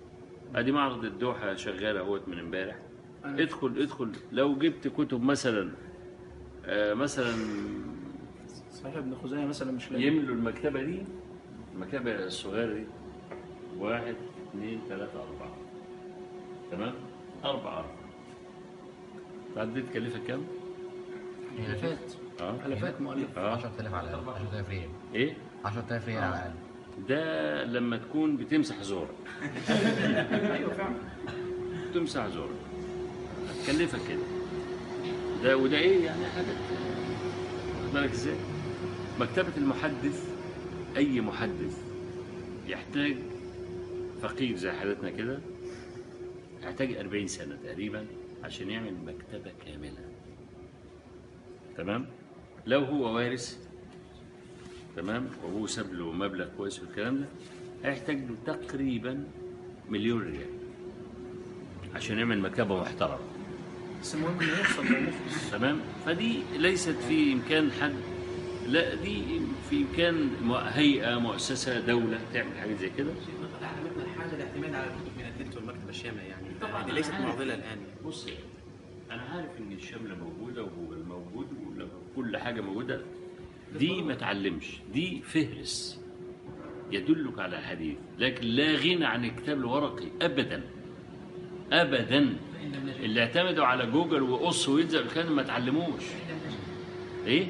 A: ادي معرض الدوحه شغال اهوت من امبارح. ادخل ادخل لو جبت كتب مثلا آه مثلا
B: صحيح ابن خزيمه مثلا مش لاقي.
A: يملوا المكتبه دي، المكتبه الصغيره دي، واحد اثنين ثلاثه اربعه، تمام؟ اربعه اربعه. تعدي تكلفك كام؟
B: الافات
A: اه
B: الافات مؤلف.
A: اه
I: عشرة آلاف على الأقل عشرة آلاف ريال
A: ايه؟
I: عشرة آلاف ريال على الأقل.
A: ده لما تكون بتمسح زورك.
B: ايوه فعلا.
A: تمسح زورك هتكلفك كده. ده وده ايه يعني حاجه، واخد بالك ازاي؟ مكتبه المحدث، اي محدث يحتاج فقير زي حالتنا كده يحتاج أربعين سنه تقريبا عشان يعمل مكتبه كامله. تمام؟ لو هو وارث، تمام، وهو ساب له مبلغ كويس والكلام ده، هيحتاج له تقريبا مليون ريال عشان يعمل مكتبه محترمه.
B: بس المهم انه يوصل للمخلص.
A: تمام؟ فدي ليست في امكان حد، لا دي في امكان هيئه مؤسسه دوله تعمل حاجه زي كده.
J: احنا الحاجه الاعتماد على الكتب من النت والمكتبه الشامله يعني يعني ليست معضله الان.
A: بص انا عارف ان الشامله موجوده وجوجل موجود وكل حاجه موجوده، دي ما تعلمش، دي فهرس يدلك على حديث، لكن لا غنى عن الكتاب الورقي ابدا ابدا. اللي اعتمدوا على جوجل وقص ويلزق الكلام ما تعلموش. ايه؟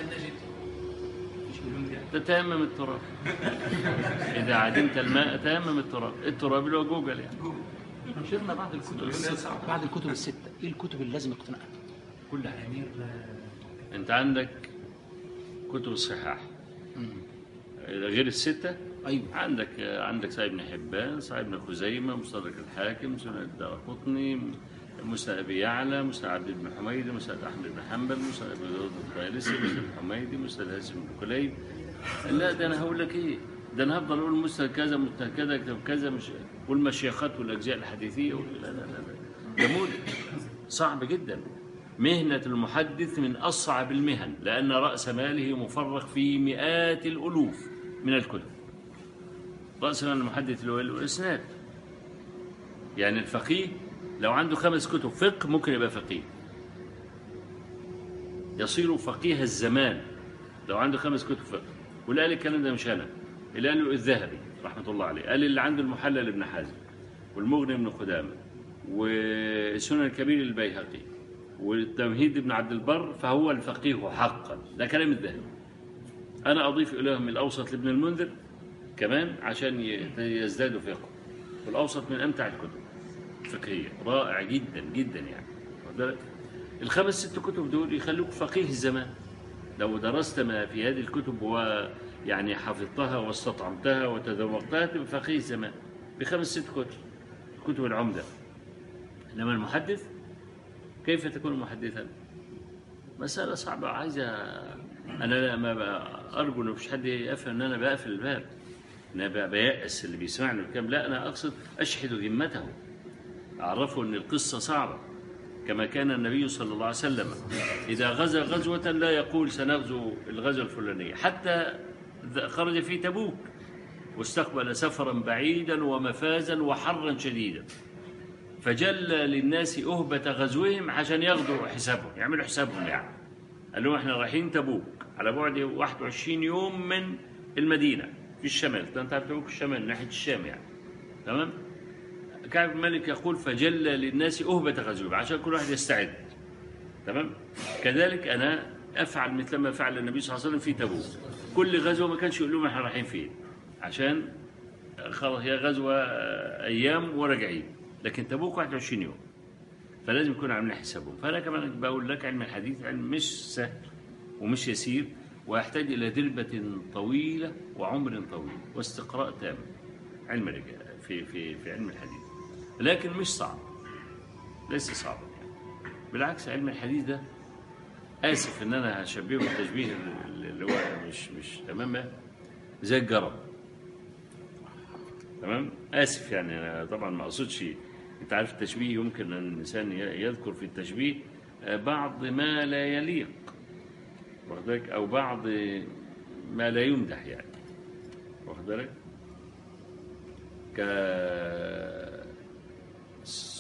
A: تتيمم التراب. اذا عدمت الماء تيمم التراب، التراب اللي هو جوجل يعني.
B: شيخنا بعد الكتب الستة، بعد الكتب الستة ايه الكتب اللي لازم اقتناءها؟
A: كل حاجه. انت عندك كتب الصحاح غير الستة.
B: ايوه.
A: عندك عندك صحيح ابن حبان، صحيح ابن خزيمة، مستدرك الحاكم، سنن الدارقطني، مسند ابي يعلى، مسند عبد بن حميد، مسند احمد بن حنبل، مسند ابي داود الطيالسي، مسند الحميدي، مسند هاشم بن كليب. لا ده انا هقول لك ايه؟ ده انا هفضل اقول مسند كذا مسند كذا كتاب كذا، مش والمشيخات والاجزاء الحديثيه. لا لا لا لا ده مول صعب جدا. مهنة المحدث من أصعب المهن، لأن رأس ماله مفرغ في مئات الألوف من الكتب. رأس مال المحدث اللي هو الإسناد. يعني الفقيه لو عنده خمس كتب فقه ممكن يبقى فقيه، يصير فقيه الزمان لو عنده خمس كتب فقه. واللي قال الكلام ده مش أنا، اللي قاله الذهبي رحمة الله عليه، قال اللي عنده المحلل ابن حازم والمغني ابن قدامة والسنن الكبير البيهقي والتمهيد ابن عبد البر فهو الفقيه حقا. ده كلام الذهبي. أنا أضيف إليهم الأوسط لابن المنذر كمان عشان يزدادوا فقه. والأوسط من أمتع الكتب الفقهية، رائع جدا جدا يعني. الخمس ست كتب دول يخلوك فقيه الزمان لو درست ما في هذه الكتب ويعني حفظتها واستطعمتها وتذوقتها تبقى فقيه الزمان بخمس ست كتب، كتب العمدة. إنما المحدث كيف تكون محدثا؟ مسألة صعبة عايزة. أنا ما أرجو إن مفيش حد يفهم إن أنا بقفل الباب، إن أنا بيأس اللي بيسمعني الكلام. لا أنا أقصد أشحذ ذمته، أعرفه إن القصة صعبة. كما كان النبي صلى الله عليه وسلم إذا غزا غزوة لا يقول سنغزو الغزوة الفلانية، حتى خرج في تبوك واستقبل سفرا بعيدا ومفازا وحرا شديدا، فجل للناس أهبة غزوهم عشان ياخدوا حسابهم، يعملوا حسابهم يعني. قال لهم احنا رايحين تبوك على بعد واحد وعشرين يوم من المدينة في الشمال. انت عارف تبوك الشمال ناحية الشام يعني. تمام؟ كعب الملك يقول فجل للناس أهبة غزوهم عشان كل واحد يستعد. تمام؟ كذلك أنا أفعل مثل ما فعل النبي صلى الله عليه وسلم في تبوك. كل غزوة ما كانش يقول لهم احنا رايحين فين، عشان خلاص هي غزوة أيام وراجعين، لكن تبوك واحد وعشرين يوم، فلازم يكون عاملين حسابهم. فأنا كمان بقول لك علم الحديث علم مش سهل ومش يسير، ويحتاج إلى دربة طويلة وعمر طويل واستقراء تام. علم الرجال في في في علم الحديث، لكن مش صعب، ليس صعبا يعني. بالعكس علم الحديث ده، آسف إن أنا هشبهه بالتشبيه اللي هو مش مش تمام، زي الجرب. تمام؟ آسف يعني أنا طبعا ما أقصدش. أنت عارف التشبيه يمكن أن الإنسان يذكر في التشبيه بعض ما لا يليق، واخد بالك، أو بعض ما لا يمدح يعني، واخد بالك. ك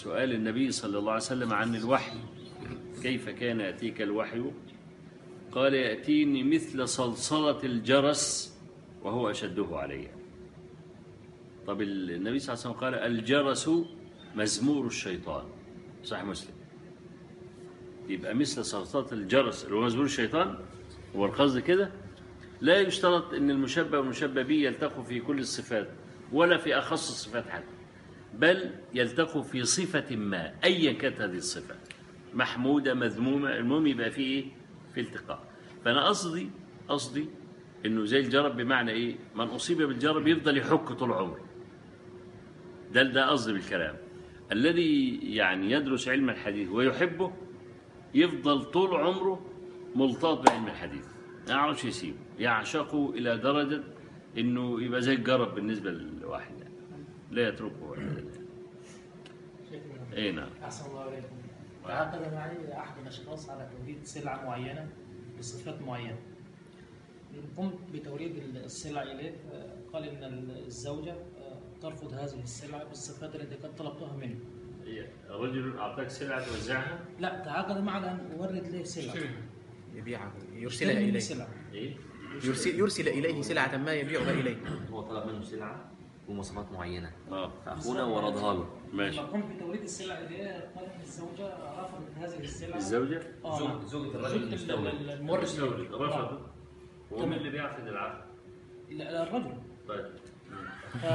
A: سؤال النبي صلى الله عليه وسلم عن الوحي، كيف كان يأتيك الوحي؟ قال يأتيني مثل صلصلة الجرس وهو أشده علي. طب النبي صلى الله عليه وسلم قال الجرس مزمور الشيطان، صحيح مسلم. يبقى مثل صلصلة الجرس اللي هو مزمور الشيطان، هو القصد كده. لا يشترط أن المشبه والمشبه به يلتقوا في كل الصفات ولا في أخص الصفات حتى، بل يلتقوا في صفة ما أيا كانت هذه الصفة، محمودة مذمومة، المهم يبقى فيه إيه؟ في التقاء. فأنا قصدي قصدي إنه زي الجرب، بمعنى إيه؟ من أصيب بالجرب يفضل يحك طول عمره. ده ده قصدي بالكلام. الذي يعني يدرس علم الحديث ويحبه يفضل طول عمره ملتقط بعلم الحديث، ما يعرفش يسيبه، يعشقه إلى درجة إنه يبقى زي الجرب بالنسبة للواحد، لا يتركه أبدا. إيه نعم.
K: أحسن الله عليكم. تعاقد معي أحد الأشخاص على توريد سلعة معينة بصفات معينة. قمت بتوريد السلعة إليه، قال إن الزوجة ترفض هذه السلعة بالصفات التي قد طلبتها منه.
A: رجل أعطاك سلعة توزعها؟
K: لا، تعاقد معي أن أورد له سلعة
J: يبيعها، يرسلها إليه.
K: سلعة.
A: إيه؟
J: يرسل يرسل إليه سلعة ما يبيعها إليه.
L: هو طلب منه سلعة ومواصفات معينة،
A: اه
L: فأخونا وردها له.
A: ماشي.
K: لما قمت بتوريد السلعة إليه قال إن الزوجة رفضت هذه السلعة.
A: الزوجة؟
K: آه
L: زوجة الرجل المستورد.
K: المورد.
A: رفضت. ومن اللي بيعقد العقد؟
K: لا، الرجل.
A: طيب.
K: ف...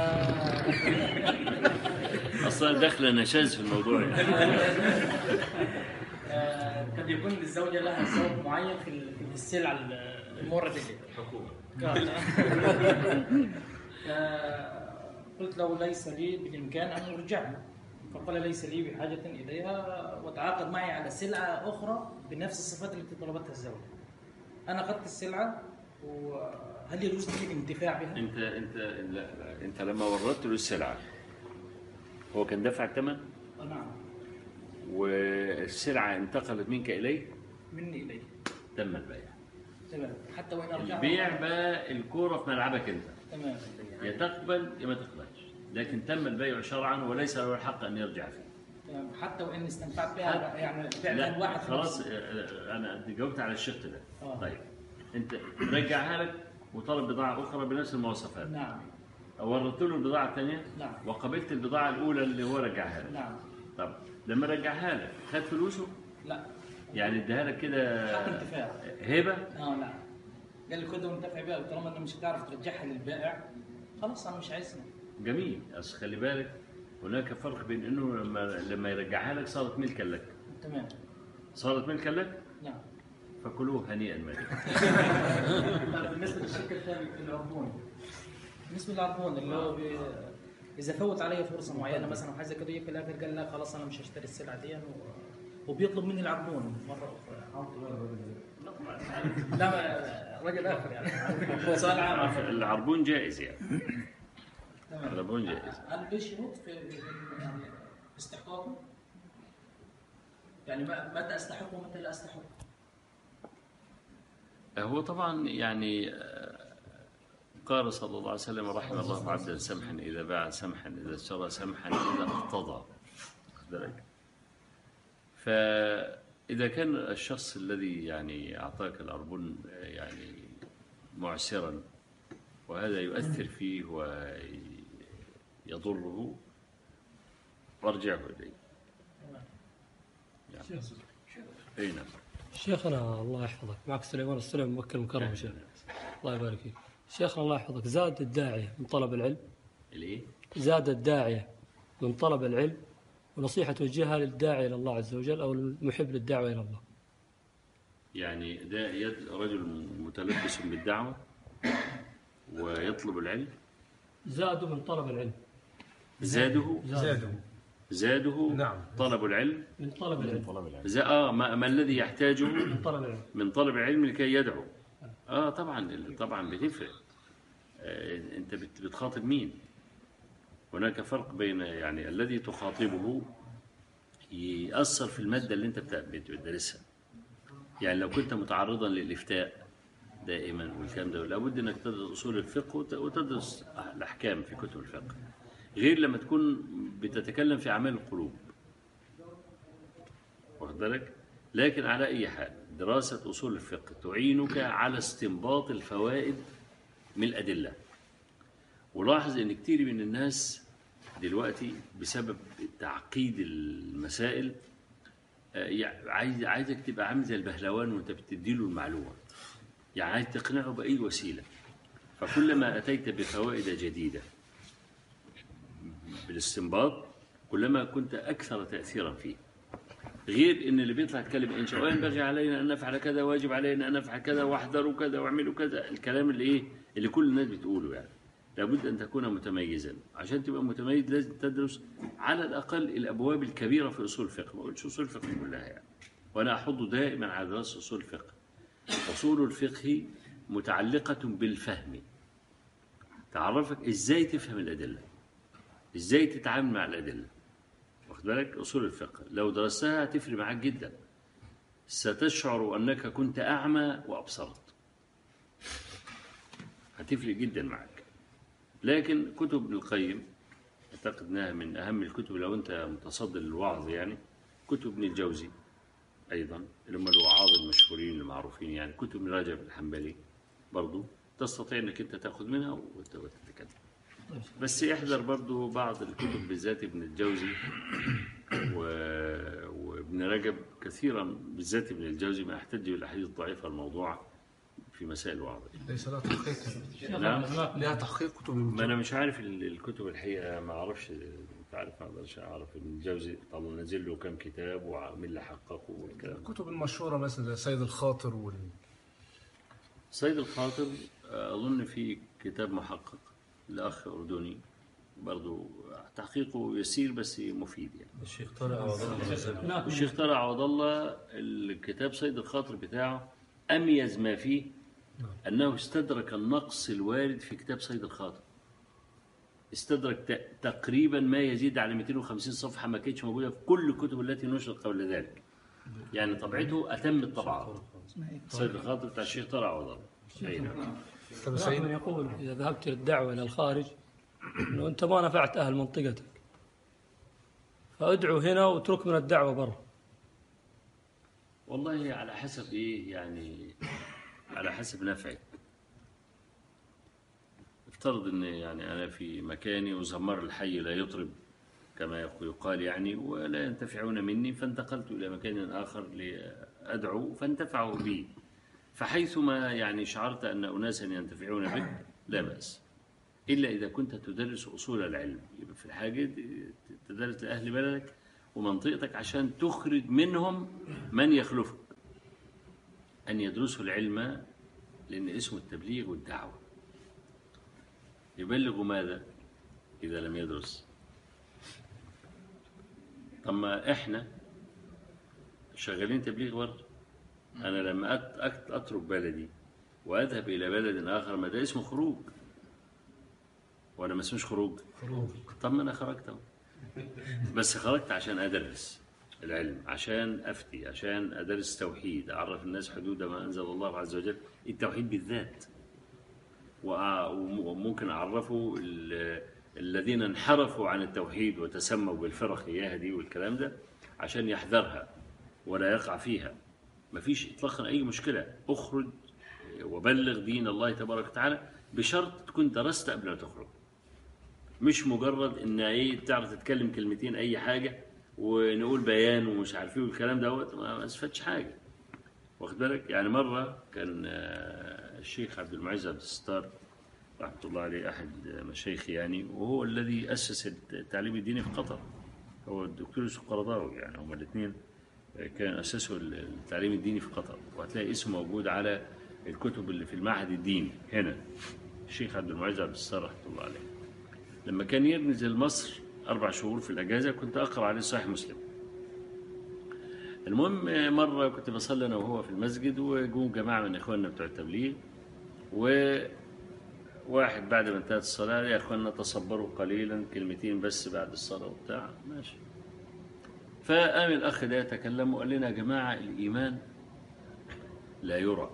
A: اصلا داخله نشاز في الموضوع يعني.
K: قد يكون الزوجه لها ذوق معين في في السلعه المورده اليه.
A: الحكومه.
K: قلت له ليس لي بالامكان ان ارجعها، فقال ليس لي بحاجه اليها، وتعاقد معي على سلعه اخرى بنفس الصفات التي طلبتها الزوجه. انا اخذت السلعه، وهل يجوز لي الانتفاع بها؟
A: انت انت لا, لا. انت لما وردت له السلعه هو كان دفع الثمن؟
K: نعم.
A: والسلعه انتقلت منك اليه؟
K: مني اليه.
A: تم البيع.
K: تمام. حتى وان ارجع
A: البيع بقى الكوره في ملعبك انت.
K: تمام.
A: يا تقبل يا ما تقبلش، لكن تم البيع شرعا وليس له الحق ان يرجع فيه.
K: تمام. حتى وان استمتعت بها، يعني
A: لا واحد خلاص. انا جاوبت على الشق ده.
K: آه.
A: طيب انت رجعها لك وطلب بضاعه اخرى بنفس المواصفات.
K: نعم.
A: وردت له البضاعه الثانيه.
K: نعم.
A: وقبلت البضاعه الاولى اللي هو رجعها لك.
K: نعم.
A: طب لما رجعها لك خد فلوسه؟
K: لا.
A: يعني اداها لك كده
K: حق انتفاع.
A: هبه؟
K: اه لا. قال لي كده منتفع بها، طالما انك مش هتعرف ترجعها للبائع خلاص انا مش عايزها.
A: جميل. بس خلي بالك هناك فرق بين انه لما لما يرجعها لك صارت ملكا لك.
K: تمام.
A: صارت ملكا لك؟
K: نعم.
A: فكلوه هنيئا مريئا.
K: بالنسبه للشركه الثانيه العربون، بالنسبه للعربون اللي هو بي... اذا فوت علي فرصه معينه مثلا حاجه كده، في الاخر قال لا خلاص انا مش هشتري السلعه دي و... وبيطلب مني العربون مره اخرى. لا رجل اخر يعني. سؤال عام.
A: العربون جائز يعني.
K: تمام.
A: العربون جائز.
K: هل في شروط في يعني استحقاقه؟ يعني متى استحقه ومتى لا استحقه؟
A: هو طبعا يعني قال صلى الله عليه وسلم رحم الله عبدا سمحا إذا باع سمحا إذا اشترى سمحا إذا اقتضى. فإذا كان الشخص الذي يعني أعطاك العربون يعني معسرا وهذا يؤثر فيه ويضره وارجعه إليه. يعني. أي نعم.
G: شيخنا الله يحفظك، معك سليمان السلم مكة المكرمة. شيخ الله يبارك فيك. شيخنا الله يحفظك، زاد الداعية من طلب العلم.
A: الإيه؟
G: زاد الداعية من طلب العلم، ونصيحة توجهها للداعي إلى الله عز وجل أو المحب للدعوة إلى الله.
A: يعني ده يد رجل متلبس بالدعوة ويطلب العلم.
G: زاده من طلب العلم.
A: زاده
G: زاده
A: زاده
G: نعم.
A: طلب العلم
G: من طلب العلم. طلب العلم.
A: زا آه ما, ما الذي يحتاجه
G: من طلب العلم.
A: من طلب العلم لكي يدعو. اه طبعا طبعا بتفرق. آه انت بتخاطب مين؟ هناك فرق بين يعني الذي تخاطبه يأثر في المادة اللي انت بتدرسها. يعني لو كنت متعرضا للإفتاء دائما والكلام ده لابد انك تدرس اصول الفقه وتدرس الاحكام في كتب الفقه، غير لما تكون بتتكلم في اعمال القلوب بالك؟ لكن على أي حال دراسة أصول الفقه تعينك على استنباط الفوائد من الأدلة. ولاحظ أن كتير من الناس دلوقتي بسبب تعقيد المسائل عايز عايزك تبقى عامل زي البهلوان وانت بتديله المعلومة، يعني عايز تقنعه بأي وسيلة. فكلما أتيت بفوائد جديدة بالاستنباط كلما كنت أكثر تأثيرا فيه، غير ان اللي بيطلع يتكلم ان شاء الله ينبغي علينا ان نفعل كذا، واجب علينا ان نفعل كذا، واحذروا كذا واعملوا كذا، الكلام اللي ايه اللي كل الناس بتقوله. يعني لابد ان تكون متميزا. عشان تبقى متميز لازم تدرس على الاقل الابواب الكبيره في اصول الفقه. ما اقولش اصول الفقه كلها يعني، وانا احض دائما على دراسه اصول الفقه. اصول الفقه متعلقه بالفهم، تعرفك ازاي تفهم الادله، ازاي تتعامل مع الادله. واخد بالك؟ أصول الفقه لو درستها هتفرق معاك جدا، ستشعر أنك كنت أعمى وأبصرت، هتفرق جدا معاك. لكن كتب ابن القيم أعتقد أنها من أهم الكتب لو أنت متصدر للوعظ، يعني كتب ابن الجوزي أيضا اللي هم الوعاظ المشهورين المعروفين، يعني كتب ابن رجب الحنبلي برضو تستطيع أنك أنت تأخذ منها وتتكلم. بس احذر برضو بعض الكتب بالذات ابن الجوزي و... وابن رجب كثيرا، بالذات ابن الجوزي ما يحتج بالاحاديث الضعيفه الموضوعه في مسائل الوعظ.
H: ليس لها تحقيق.
A: نعم
H: لها تحقيق كتب.
A: ما انا مش عارف الكتب الحقيقه، ما اعرفش، انت عارف ما اقدرش اعرف ابن الجوزي طبعا نزل له كم كتاب ومين اللي حققه والكلام.
H: الكتب المشهوره مثلا زي سيد الخاطر وال
A: سيد الخاطر اظن في كتاب محقق الأخ أردني برضو تحقيقه يسير بس مفيد يعني.
H: الشيخ طارق عوض الله.
A: الشيخ طارق عوض الله الكتاب سيد الخاطر بتاعه أميز ما فيه أنه استدرك النقص الوارد في كتاب سيد الخاطر. استدرك تقريبا ما يزيد على مئتين وخمسين صفحة ما كانتش موجودة في كل الكتب التي نشرت قبل ذلك. يعني طبعته أتم الطبعات. سيد الخاطر بتاع الشيخ طارق عوض الله.
G: طب سعيد يقول إذا ذهبت للدعوة إلى الخارج إنه أنت ما نفعت أهل منطقتك، فأدعو هنا واترك من الدعوة برا.
A: والله على حسب إيه يعني، على حسب نفعك. افترض إن يعني أنا في مكاني وزمار الحي لا يطرب كما يقال يعني، ولا ينتفعون مني، فانتقلت إلى مكان آخر لأدعو فانتفعوا بي. فحيثما يعني شعرت أن أناسا ينتفعون بك لا بأس، إلا إذا كنت تدرس أصول العلم. يبقى في الحاجة تدرس لأهل بلدك ومنطقتك عشان تخرج منهم من يخلفك أن يدرسوا العلم، لأن اسمه التبليغ والدعوة. يبلغ ماذا إذا لم يدرس؟ طب ما إحنا شغالين تبليغ برضه. أنا لما أترك بلدي وأذهب إلى بلد آخر ما ده اسمه خروج، وأنا ما اسموش خروج.
H: خروج.
A: طب ما أنا خرجت أهو، بس خرجت عشان أدرس العلم، عشان أفتي، عشان أدرس توحيد، أعرف الناس حدود ما أنزل الله عز وجل، التوحيد بالذات. وممكن أعرفوا الذين انحرفوا عن التوحيد وتسموا بالفرق إياها دي والكلام ده عشان يحذرها ولا يقع فيها. ما فيش إطلاقا أي مشكلة، أخرج وبلغ دين الله تبارك وتعالى، بشرط تكون درست قبل ما تخرج. مش مجرد إن إيه تعرف تتكلم كلمتين أي حاجة ونقول بيان ومش عارف إيه والكلام دوت، ما استفدتش حاجة. واخد بالك؟ يعني مرة كان الشيخ عبد المعز عبد الستار رحمة الله عليه أحد مشايخي يعني، وهو الذي أسس التعليم الديني في قطر، هو الدكتور يوسف قرضاوي، يعني هما الاثنين كان أسسوا التعليم الديني في قطر. وهتلاقي اسمه موجود على الكتب اللي في المعهد الديني هنا، الشيخ عبد المعز عبد الستار رحمة الله عليه. لما كان ينزل مصر أربع شهور في الأجازة كنت أقرأ عليه صحيح مسلم. المهم مرة كنت بصلي أنا وهو في المسجد، وجوا جماعة من إخواننا بتوع التبليغ، وواحد بعد ما انتهت الصلاة يا إخواننا تصبروا قليلا، كلمتين بس بعد الصلاة وبتاع ماشي. فقام الأخ ده يتكلم وقال لنا يا جماعة الإيمان لا يرى،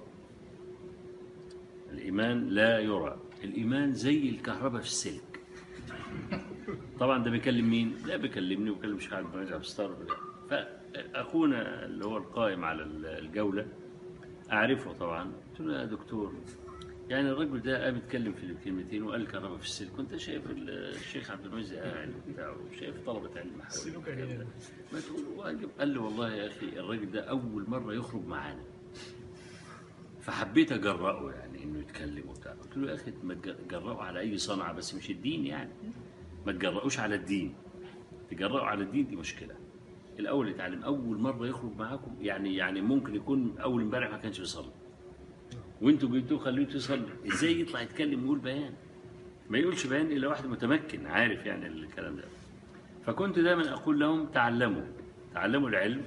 A: الإيمان لا يرى، الإيمان زي الكهرباء في السلك. طبعا ده بيكلم مين؟ لا بيكلمني وبيكلم الشيخ عبد المعز عبد الستار. ف اخونا اللي هو القائم على الجوله اعرفه طبعا، قلت له يا دكتور يعني الرجل ده قام يتكلم في الكلمتين وقال كهرباء في السلك، كنت شايف الشيخ عبد المعز قاعد وبتاع وشايف طلبه علم حواليه، ما تقول واجب. قال له والله يا اخي الراجل ده اول مره يخرج معانا فحبيت اجرأه يعني انه يتكلم وبتاع. قلت له يا اخي ما تجرأه على اي صنعه بس مش الدين، يعني ما تجرأوش على الدين، تجرأوا على الدين دي مشكله. الاول يتعلم، اول مره يخرج معاكم يعني يعني ممكن يكون اول امبارح ما كانش بيصلي وانتوا جيتوه خليته يصلي، ازاي يطلع يتكلم ويقول بيان؟ ما يقولش بيان الا واحد متمكن عارف يعني الكلام ده. فكنت دايما اقول لهم تعلموا تعلموا العلم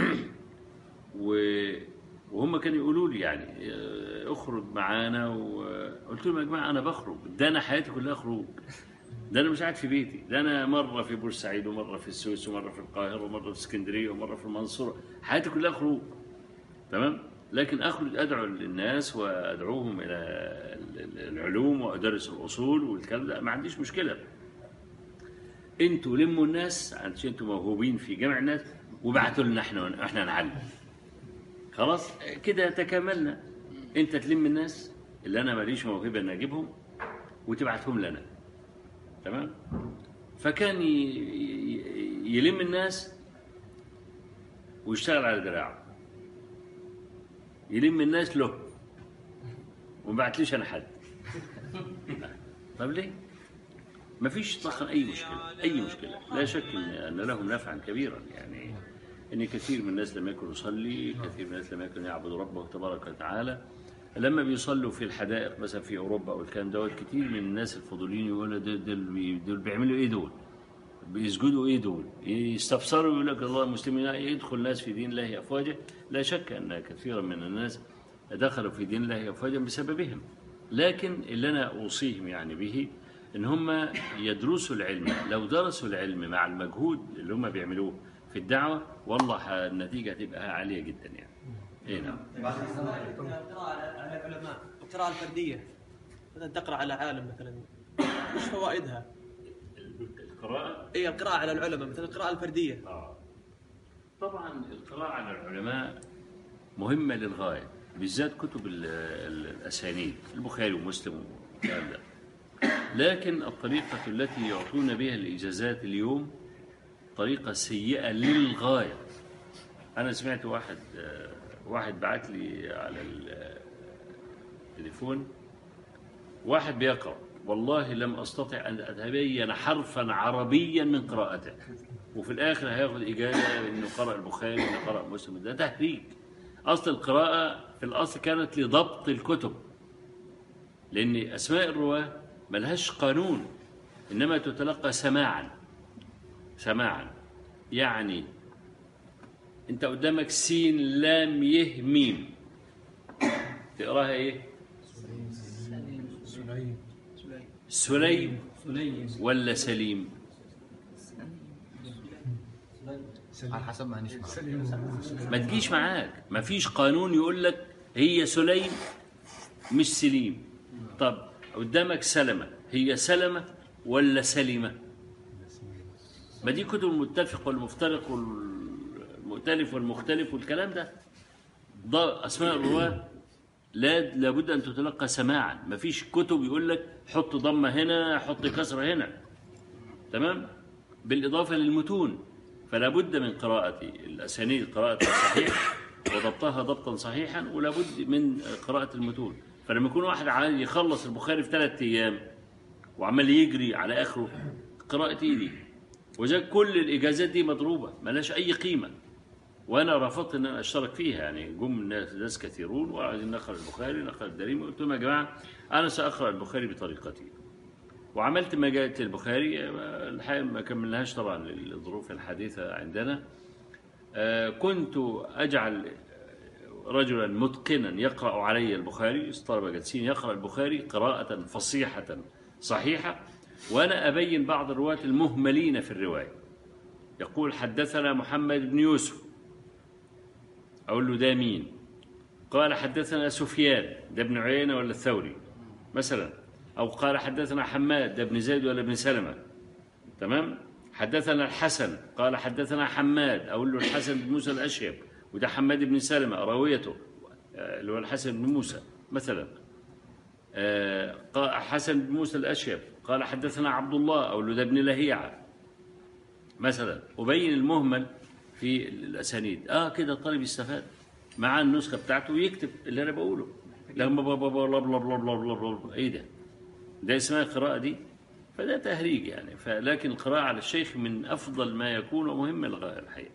A: وهم كانوا يقولوا لي يعني اخرج معانا، وقلت لهم يا جماعه انا بخرج، ده انا حياتي كلها خروج، ده انا مش قاعد في بيتي، ده انا مره في بورسعيد ومره في السويس ومره في القاهره ومره في اسكندريه ومره في المنصوره، حياتي كلها خروج تمام. لكن اخرج ادعو للناس وادعوهم الى العلوم وادرس الاصول والكلام ده ما عنديش مشكله. انتوا لموا الناس عشان انتوا موهوبين في جمع الناس وبعتوا لنا احنا احنا نعلم، خلاص كده تكاملنا. انت تلم الناس اللي انا ماليش موهبه ان اجيبهم وتبعتهم لنا، تمام. فكان يلم الناس ويشتغل على دراعه، يلم الناس له وما بعتليش انا حد. طب ليه؟ ما فيش اطلاقا اي مشكله، اي مشكله، لا شك ان لهم نفعا كبيرا، يعني ان كثير من الناس لم يكن يصلي، كثير من الناس لم يكن يعبد ربه تبارك وتعالى. لما بيصلوا في الحدائق مثلا في اوروبا او الكلام دوت، كثير من الناس الفضوليين يقولوا دول, دول, دول بيعملوا ايه؟ دول بيسجدوا ايه؟ دول يستفسروا يقول لك الله المسلمين يدخل الناس في دين الله افواجا. لا شك ان كثيرا من الناس دخلوا في دين الله افواجا بسببهم، لكن اللي انا اوصيهم يعني به ان هم يدرسوا العلم. لو درسوا العلم مع المجهود اللي هم بيعملوه في الدعوه والله النتيجه هتبقى عاليه جدا يعني. اي نعم.
J: القراءة على العلماء، القراءة الفردية مثلا تقرأ على عالم مثلا، ايش فوائدها؟
A: القراءة؟
J: اي القراءة على العلماء مثلا القراءة الفردية.
A: اه طبعا القراءة على العلماء مهمة للغاية، بالذات كتب الأسانيد البخاري ومسلم والكلام ده. لكن الطريقة التي يعطون بها الإجازات اليوم طريقة سيئة للغاية. أنا سمعت واحد واحد بعت لي على التليفون واحد بيقرأ، والله لم أستطع أن أتبين حرفا عربيا من قراءته، وفي الآخر هياخد إجازة إنه قرأ البخاري إنه قرأ مسلم. ده تهريج. أصل القراءة في الأصل كانت لضبط الكتب، لأن أسماء الرواة ملهاش قانون، إنما تتلقى سماعا سماعا. يعني أنت قدامك سين لام يه ميم، تقراها إيه؟
H: سليم
A: سليم ولا سليم؟
I: على حسب ما نسمع.
A: ما تجيش معاك، ما فيش قانون يقول لك هي سليم مش سليم. طب قدامك سلمة، هي سلمة ولا سلمة؟ ما دي كتب المتفق والمفترق والمؤتلف والمختلف والكلام ده. ده أسماء الرواة لا لابد أن تتلقى سماعا. ما فيش كتب يقول لك حط ضمة هنا حط كسرة هنا، تمام؟ بالإضافة للمتون، فلا بد من قراءة الأسانيد قراءة صحيح وضبطها ضبطا صحيحا، ولا بد من قراءة المتون. فلما يكون واحد عايز يخلص البخاري في ثلاثة أيام وعمال يجري على آخره، قراءة إيه دي؟ وجاء كل الإجازات دي مضروبة ملاش أي قيمة، وأنا رفضت أن أنا أشترك فيها. يعني جم الناس ناس كثيرون وعايزين نقرأ البخاري نقرأ الدارمي، قلت لهم يا جماعة أنا سأقرأ البخاري بطريقتي، وعملت مجالة البخاري. الحقيقة ما كملناهاش طبعا للظروف الحديثة عندنا. كنت أجعل رجلا متقنا يقرأ علي البخاري، طلبة جالسين يقرأ البخاري قراءة فصيحة صحيحة، وأنا أبين بعض الرواة المهملين في الرواية. يقول حدثنا محمد بن يوسف، أقول له ده مين؟ قال حدثنا سفيان، ده ابن عيينة ولا الثوري مثلا، أو قال حدثنا حماد، ده ابن زيد ولا ابن سلمة، تمام؟ حدثنا الحسن قال حدثنا حماد، أقول له الحسن بن موسى الأشهب، وده حماد بن سلمة راويته اللي هو الحسن بن موسى مثلا. قال حسن بن موسى الأشهب قال حدثنا عبد الله، أقول له ده ابن لهيعة مثلا، وبين المهمل في الأسانيد. آه كده الطالب يستفاد مع النسخة بتاعته ويكتب اللي أنا بقوله. لما بلا بلا بلا بلا بلا بلا إيه ده؟ ده اسمها القراءة دي؟ فده تهريج يعني. فلكن القراءة على الشيخ من أفضل ما يكون ومهم للغاية الحقيقة.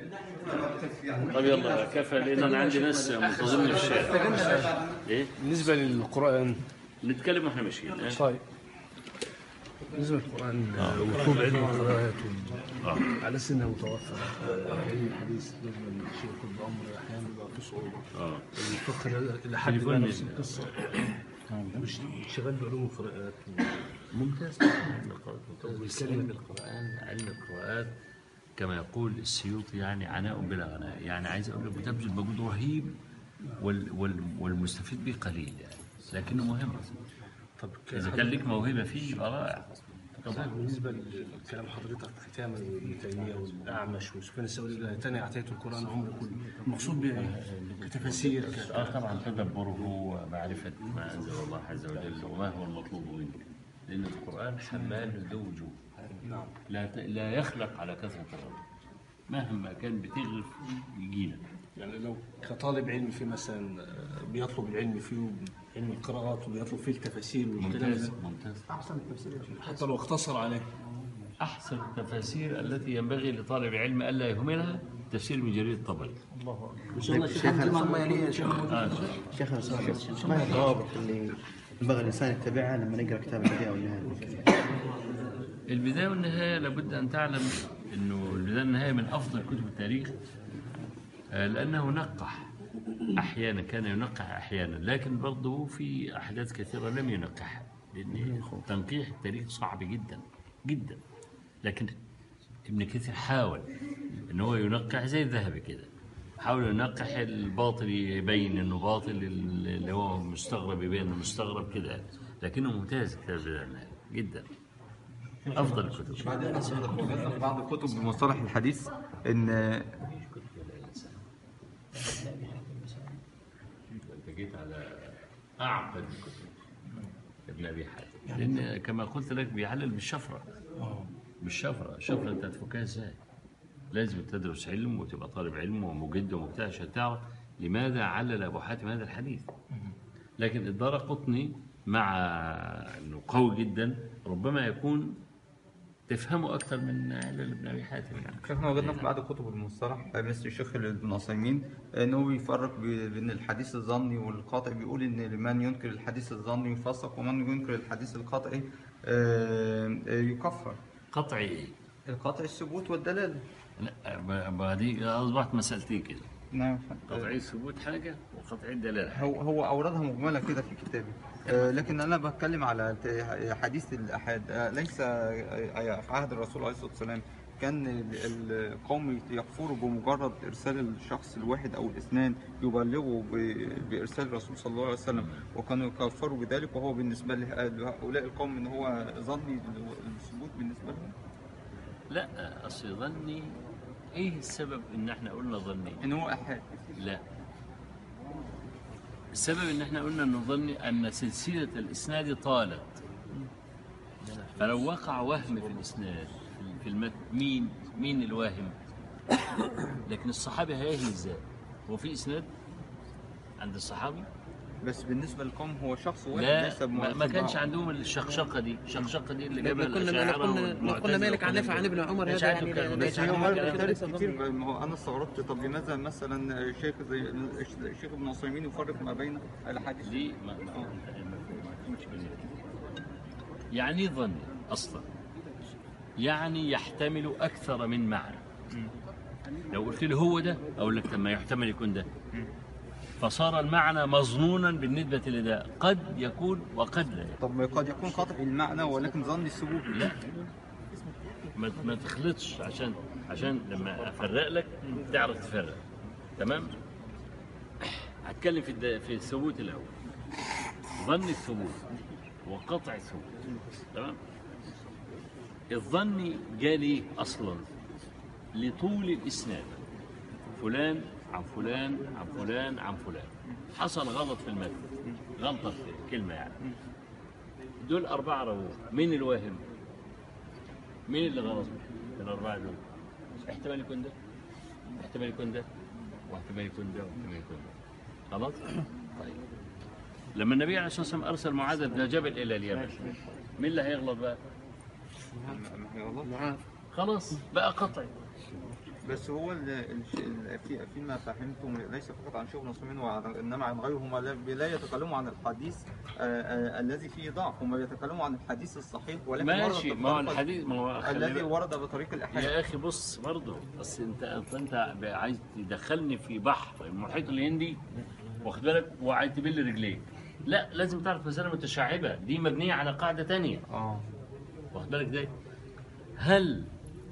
A: طب يلا كفى، لأن أنا عندي ناس منتظرني في الشارع. إيه؟
H: بالنسبة للقرآن
A: نتكلم واحنا ماشيين.
H: طيب. بالنسبة للقرآن وكتب علم القراءات على سنة متوفرة، علم الحديث لازم الشيخ الأمر أحيانا بيبقى في صعوبة. الفقه إلى حد ما نفس القصة. مش شغال بعلوم القراءات.
A: ممتاز. علم القرآن علم القراءات كما يقول السيوطي يعني عناء بلا غناء، يعني عايز أقول لك بتبذل مجهود رهيب وال وال والمستفيد به قليل يعني، لكنه مهم. طب إذا كان لك موهبة فيه يبقى رائع.
H: طبعا بالنسبة لكلام حضرتك ختام ابن تيمية والأعمش وسفيان الثوري لا تاني أعطيت القرآن عمره كله، المقصود بها كتفاسير ك...
A: اه طبعا تدبره ومعرفة ما أنزل الله عز وجل وما هو المطلوب منه، لأن القرآن حمال ذو وجوه. نعم. لا ت... لا يخلق على كثرة الأرض، مهما كان بتغرف يجينا.
H: يعني لو كطالب علم في مثلا بيطلب العلم فيه علم القراءات وبيطلب فيه التفاسير والكلام
A: ممتاز ممتاز.
H: أحسن التفسير حتى لو اختصر عليه.
A: أحسن التفاسير التي ينبغي لطالب العلم ألا يهملها تفسير ابن جرير الطبري.
B: الله أكبر. إن شاء الله شيخ ثم يعني إيه شيخ
M: شيخ شيخ ما هي الضوابط اللي ينبغي الإنسان يتبعها لما يقرأ كتاب البداية والنهاية؟
A: البداية والنهاية لابد أن تعلم إنه البداية والنهاية من أفضل كتب التاريخ، لأنه نقح أحيانا، كان ينقح أحيانا، لكن برضه في أحداث كثيرة لم ينقحها، لأن تنقيح التاريخ صعب جدا جدا. لكن ابن كثير حاول إن هو ينقح زي الذهبي كده، حاول ينقح الباطل يبين إنه باطل، اللي هو مستغرب يبين إنه مستغرب كده، لكنه ممتاز كتاب جدا، أفضل الكتب.
N: بعض الكتب بمصطلح الحديث إن
A: انت جيت على اعقد الكتب ابن ابي حاتم، لان كما قلت لك بيعلل بالشفره. بالشفره، الشفره انت هتفكها ازاي؟ لازم تدرس علم وتبقى طالب علم ومجد ومبتدع عشان تعرف لماذا علل ابو حاتم هذا الحديث. لكن الدارقطني مع انه قوي جدا ربما يكون تفهمه أكثر من علل ابن أبي حاتم. يعني
N: احنا وجدنا في بعض كتب المصطلح مثل الشيخ ابن عثيمين أنه بيفرق بين الحديث الظني والقاطع، بيقول إن لمن ينكر الحديث الظني يفسق ومن ينكر الحديث القاطعي يكفر.
A: قطعي إيه؟
N: القاطع الثبوت والدلالة.
A: لا بعدين أصبحت مسألتين كده.
N: نعم.
A: قطعي الثبوت حاجة وقطعي الدلالة حاجة.
N: هو هو أوردها مجملة كده في كتابه. آه لكن أنا بتكلم على حديث الأحاد. آه ليس في عهد الرسول عليه الصلاة والسلام كان القوم يكفروا بمجرد إرسال الشخص الواحد أو الاثنان يبلغوا بإرسال الرسول صلى الله عليه وسلم، وكانوا يكفروا بذلك، وهو بالنسبة لهؤلاء القوم إن هو ظني الثبوت بالنسبة لهم.
A: لا أصل ظني إيه السبب إن إحنا قلنا ظني؟
N: إن هو أحاد.
A: لا، السبب إن إحنا قلنا إنه ظني أن سلسلة الإسناد طالت، فلو وقع وهم في الإسناد في المتن مين مين الواهم؟ لكن الصحابي هيهي إزاي؟ هو في إسناد عند الصحابي؟
N: بس بالنسبة للقوم هو شخص واحد
A: ليس ما, ما كانش عندهم الشخشقة دي، الشخشقة دي اللي جابها الأشاعرة
J: والمعتزلة. قلنا مالك عن نافع عن ابن عمر هذا يعني
N: ليس كتير. ما هو أنا استغربت، طب لماذا مثلا شيخ زي الشيخ ابن عثيمين يفرق ما بين الحديث
A: دي ما يعني ظن أصلا يعني يحتمل أكثر من معنى. لو قلت لي هو ده أقول لك ما يحتمل يكون ده، فصار المعنى مظنونا بالنسبة لده، قد يكون وقد لا.
N: طب قد يكون قطع المعنى ولكن ظن الثبوت.
A: لا ما, ما تخلطش، عشان عشان لما أفرق لك تعرف تفرق. تمام؟ هتكلم في في الثبوت الأول، ظن الثبوت وقطع الثبوت. تمام؟ الظني جالي أصلا لطول الإسناد، فلان عن فلان عن فلان عن فلان، حصل غلط في المتن، غلطة في كلمة يعني، دول أربعة رواه، مين الواهم؟ مين اللي غلط في الأربعة دول؟ احتمال يكون ده، احتمال يكون ده، واحتمال يكون ده، واحتمال يكون ده. خلاص؟ طيب. لما النبي عليه الصلاة والسلام أرسل معاذ بن جبل إلى اليمن، مين اللي هيغلط بقى؟
N: معاذ.
A: خلاص بقى قطعي.
N: بس هو ال- الش- ال- في فيما فهمته ليس فقط عن شيخ نصيمين وانما عن غيرهم، لا لا يتكلموا عن الحديث آه، آه، الذي فيه ضعف، هم يتكلموا عن الحديث الصحيح ولكن
A: ماشي،
N: ورد
A: ما هو
N: بالطريقة
A: الحديث ما هو خلي
N: الذي
A: بالك.
N: ورد بطريق الاحاد.
A: يا اخي بص برضه، بس انت انت عايز تدخلني في بحر المحيط الهندي، واخد بالك، وعايز تبل رجليك. لا، لازم تعرف مسألة متشعبة دي مبنية على قاعدة تانية.
N: اه
A: واخد بالك ده؟ هل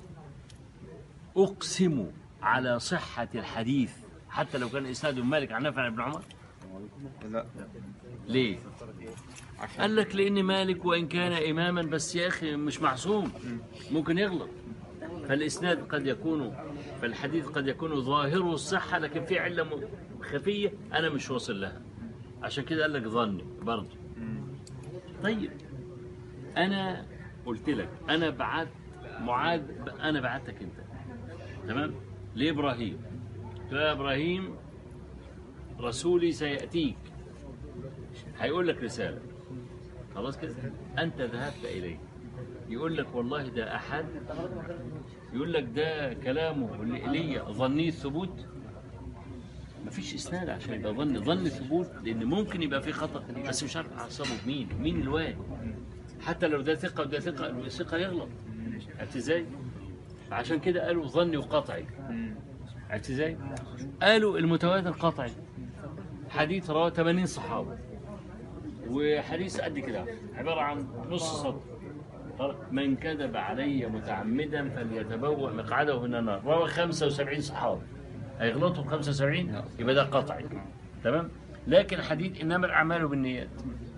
A: أقسم على صحة الحديث حتى لو كان إسناده مالك عن نافع عن ابن عمر؟
N: لا.
A: ليه؟ قال لك لأن مالك وإن كان إماما بس يا أخي مش معصوم، ممكن يغلط. فالإسناد قد يكون، فالحديث قد يكون ظاهره الصحة لكن في علة خفية أنا مش واصل لها، عشان كده قال لك ظني برضه. طيب أنا قلت لك أنا بعت معاذ، أنا بعتك أنت تمام لإبراهيم، قلت له يا إبراهيم رسولي سيأتيك هيقول لك رسالة، خلاص كده أنت ذهبت إليه، يقول لك والله ده أحد، يقول لك ده كلامه لي ظني الثبوت، مفيش إسناد عشان يبقى ظن ظن ثبوت، لأن ممكن يبقى في خطأ بس مش عارف أعصبه مين مين الواد، حتى لو ده ثقة وده ثقة الثقة يغلط. عرفت إزاي؟ عشان كده قالوا ظني وقطعي. عرفت إزاي؟ قالوا المتواتر قطعي، حديث رواه ثمانين صحابة وحديث قد كده عبارة عن نص سطر، من كذب علي متعمدا فليتبوأ مقعده من النار، رواه خمسة وسبعين صحابي، هيغلطوا ب خمسة وسبعين يبقى ده قطعي. تمام؟ لكن حديث انما الاعمال بالنيات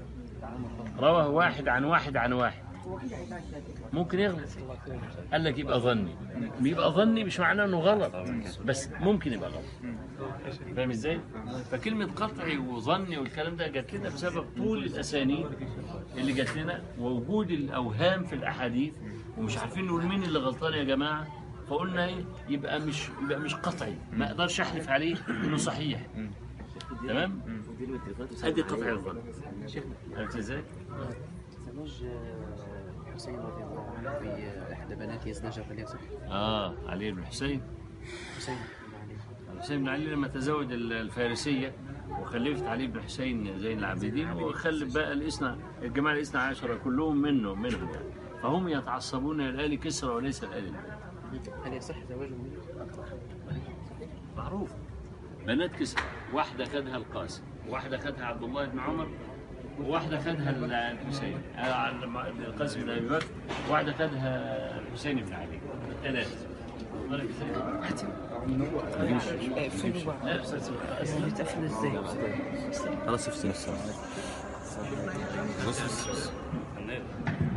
A: رواه واحد عن واحد عن واحد، ممكن يغلط، قال لك يبقى ظني، بيبقى ظني مش معناه انه غلط بس ممكن يبقى غلط. فاهم ازاي؟ فكلمة قطعي وظني والكلام ده جات لنا بسبب طول الاسانيد اللي جات لنا ووجود الاوهام في الاحاديث ومش عارفين نقول مين اللي غلطان يا جماعه، فقلنا ايه يبقى مش يبقى مش قطعي، ما اقدرش احلف عليه انه صحيح. تمام؟ ادي قطعي الظن. عرفت ازاي؟
O: زوج حسين رضي الله عنه في احدى بنات يزدجر عليه صح؟
A: اه علي بن حسين.
O: حسين
A: حسين بن علي لما تزوج الفارسيه وخلفت علي بن حسين زين العابدين، وخلف بقى الاثنى الجماعه الاثنى عشره كلهم منه منهم يعني. فهم يتعصبون لآل كسرى وليس لآل.
O: هل يصح زواجهم؟
A: معروف بنات كسرى، واحده خدها القاسم، واحده خدها عبد الله بن عمر، وواحده خدها الحسين القاسم بن ابي بكر، واحده خدها الحسين بن علي، ثلاثه.
L: خلاص افصل.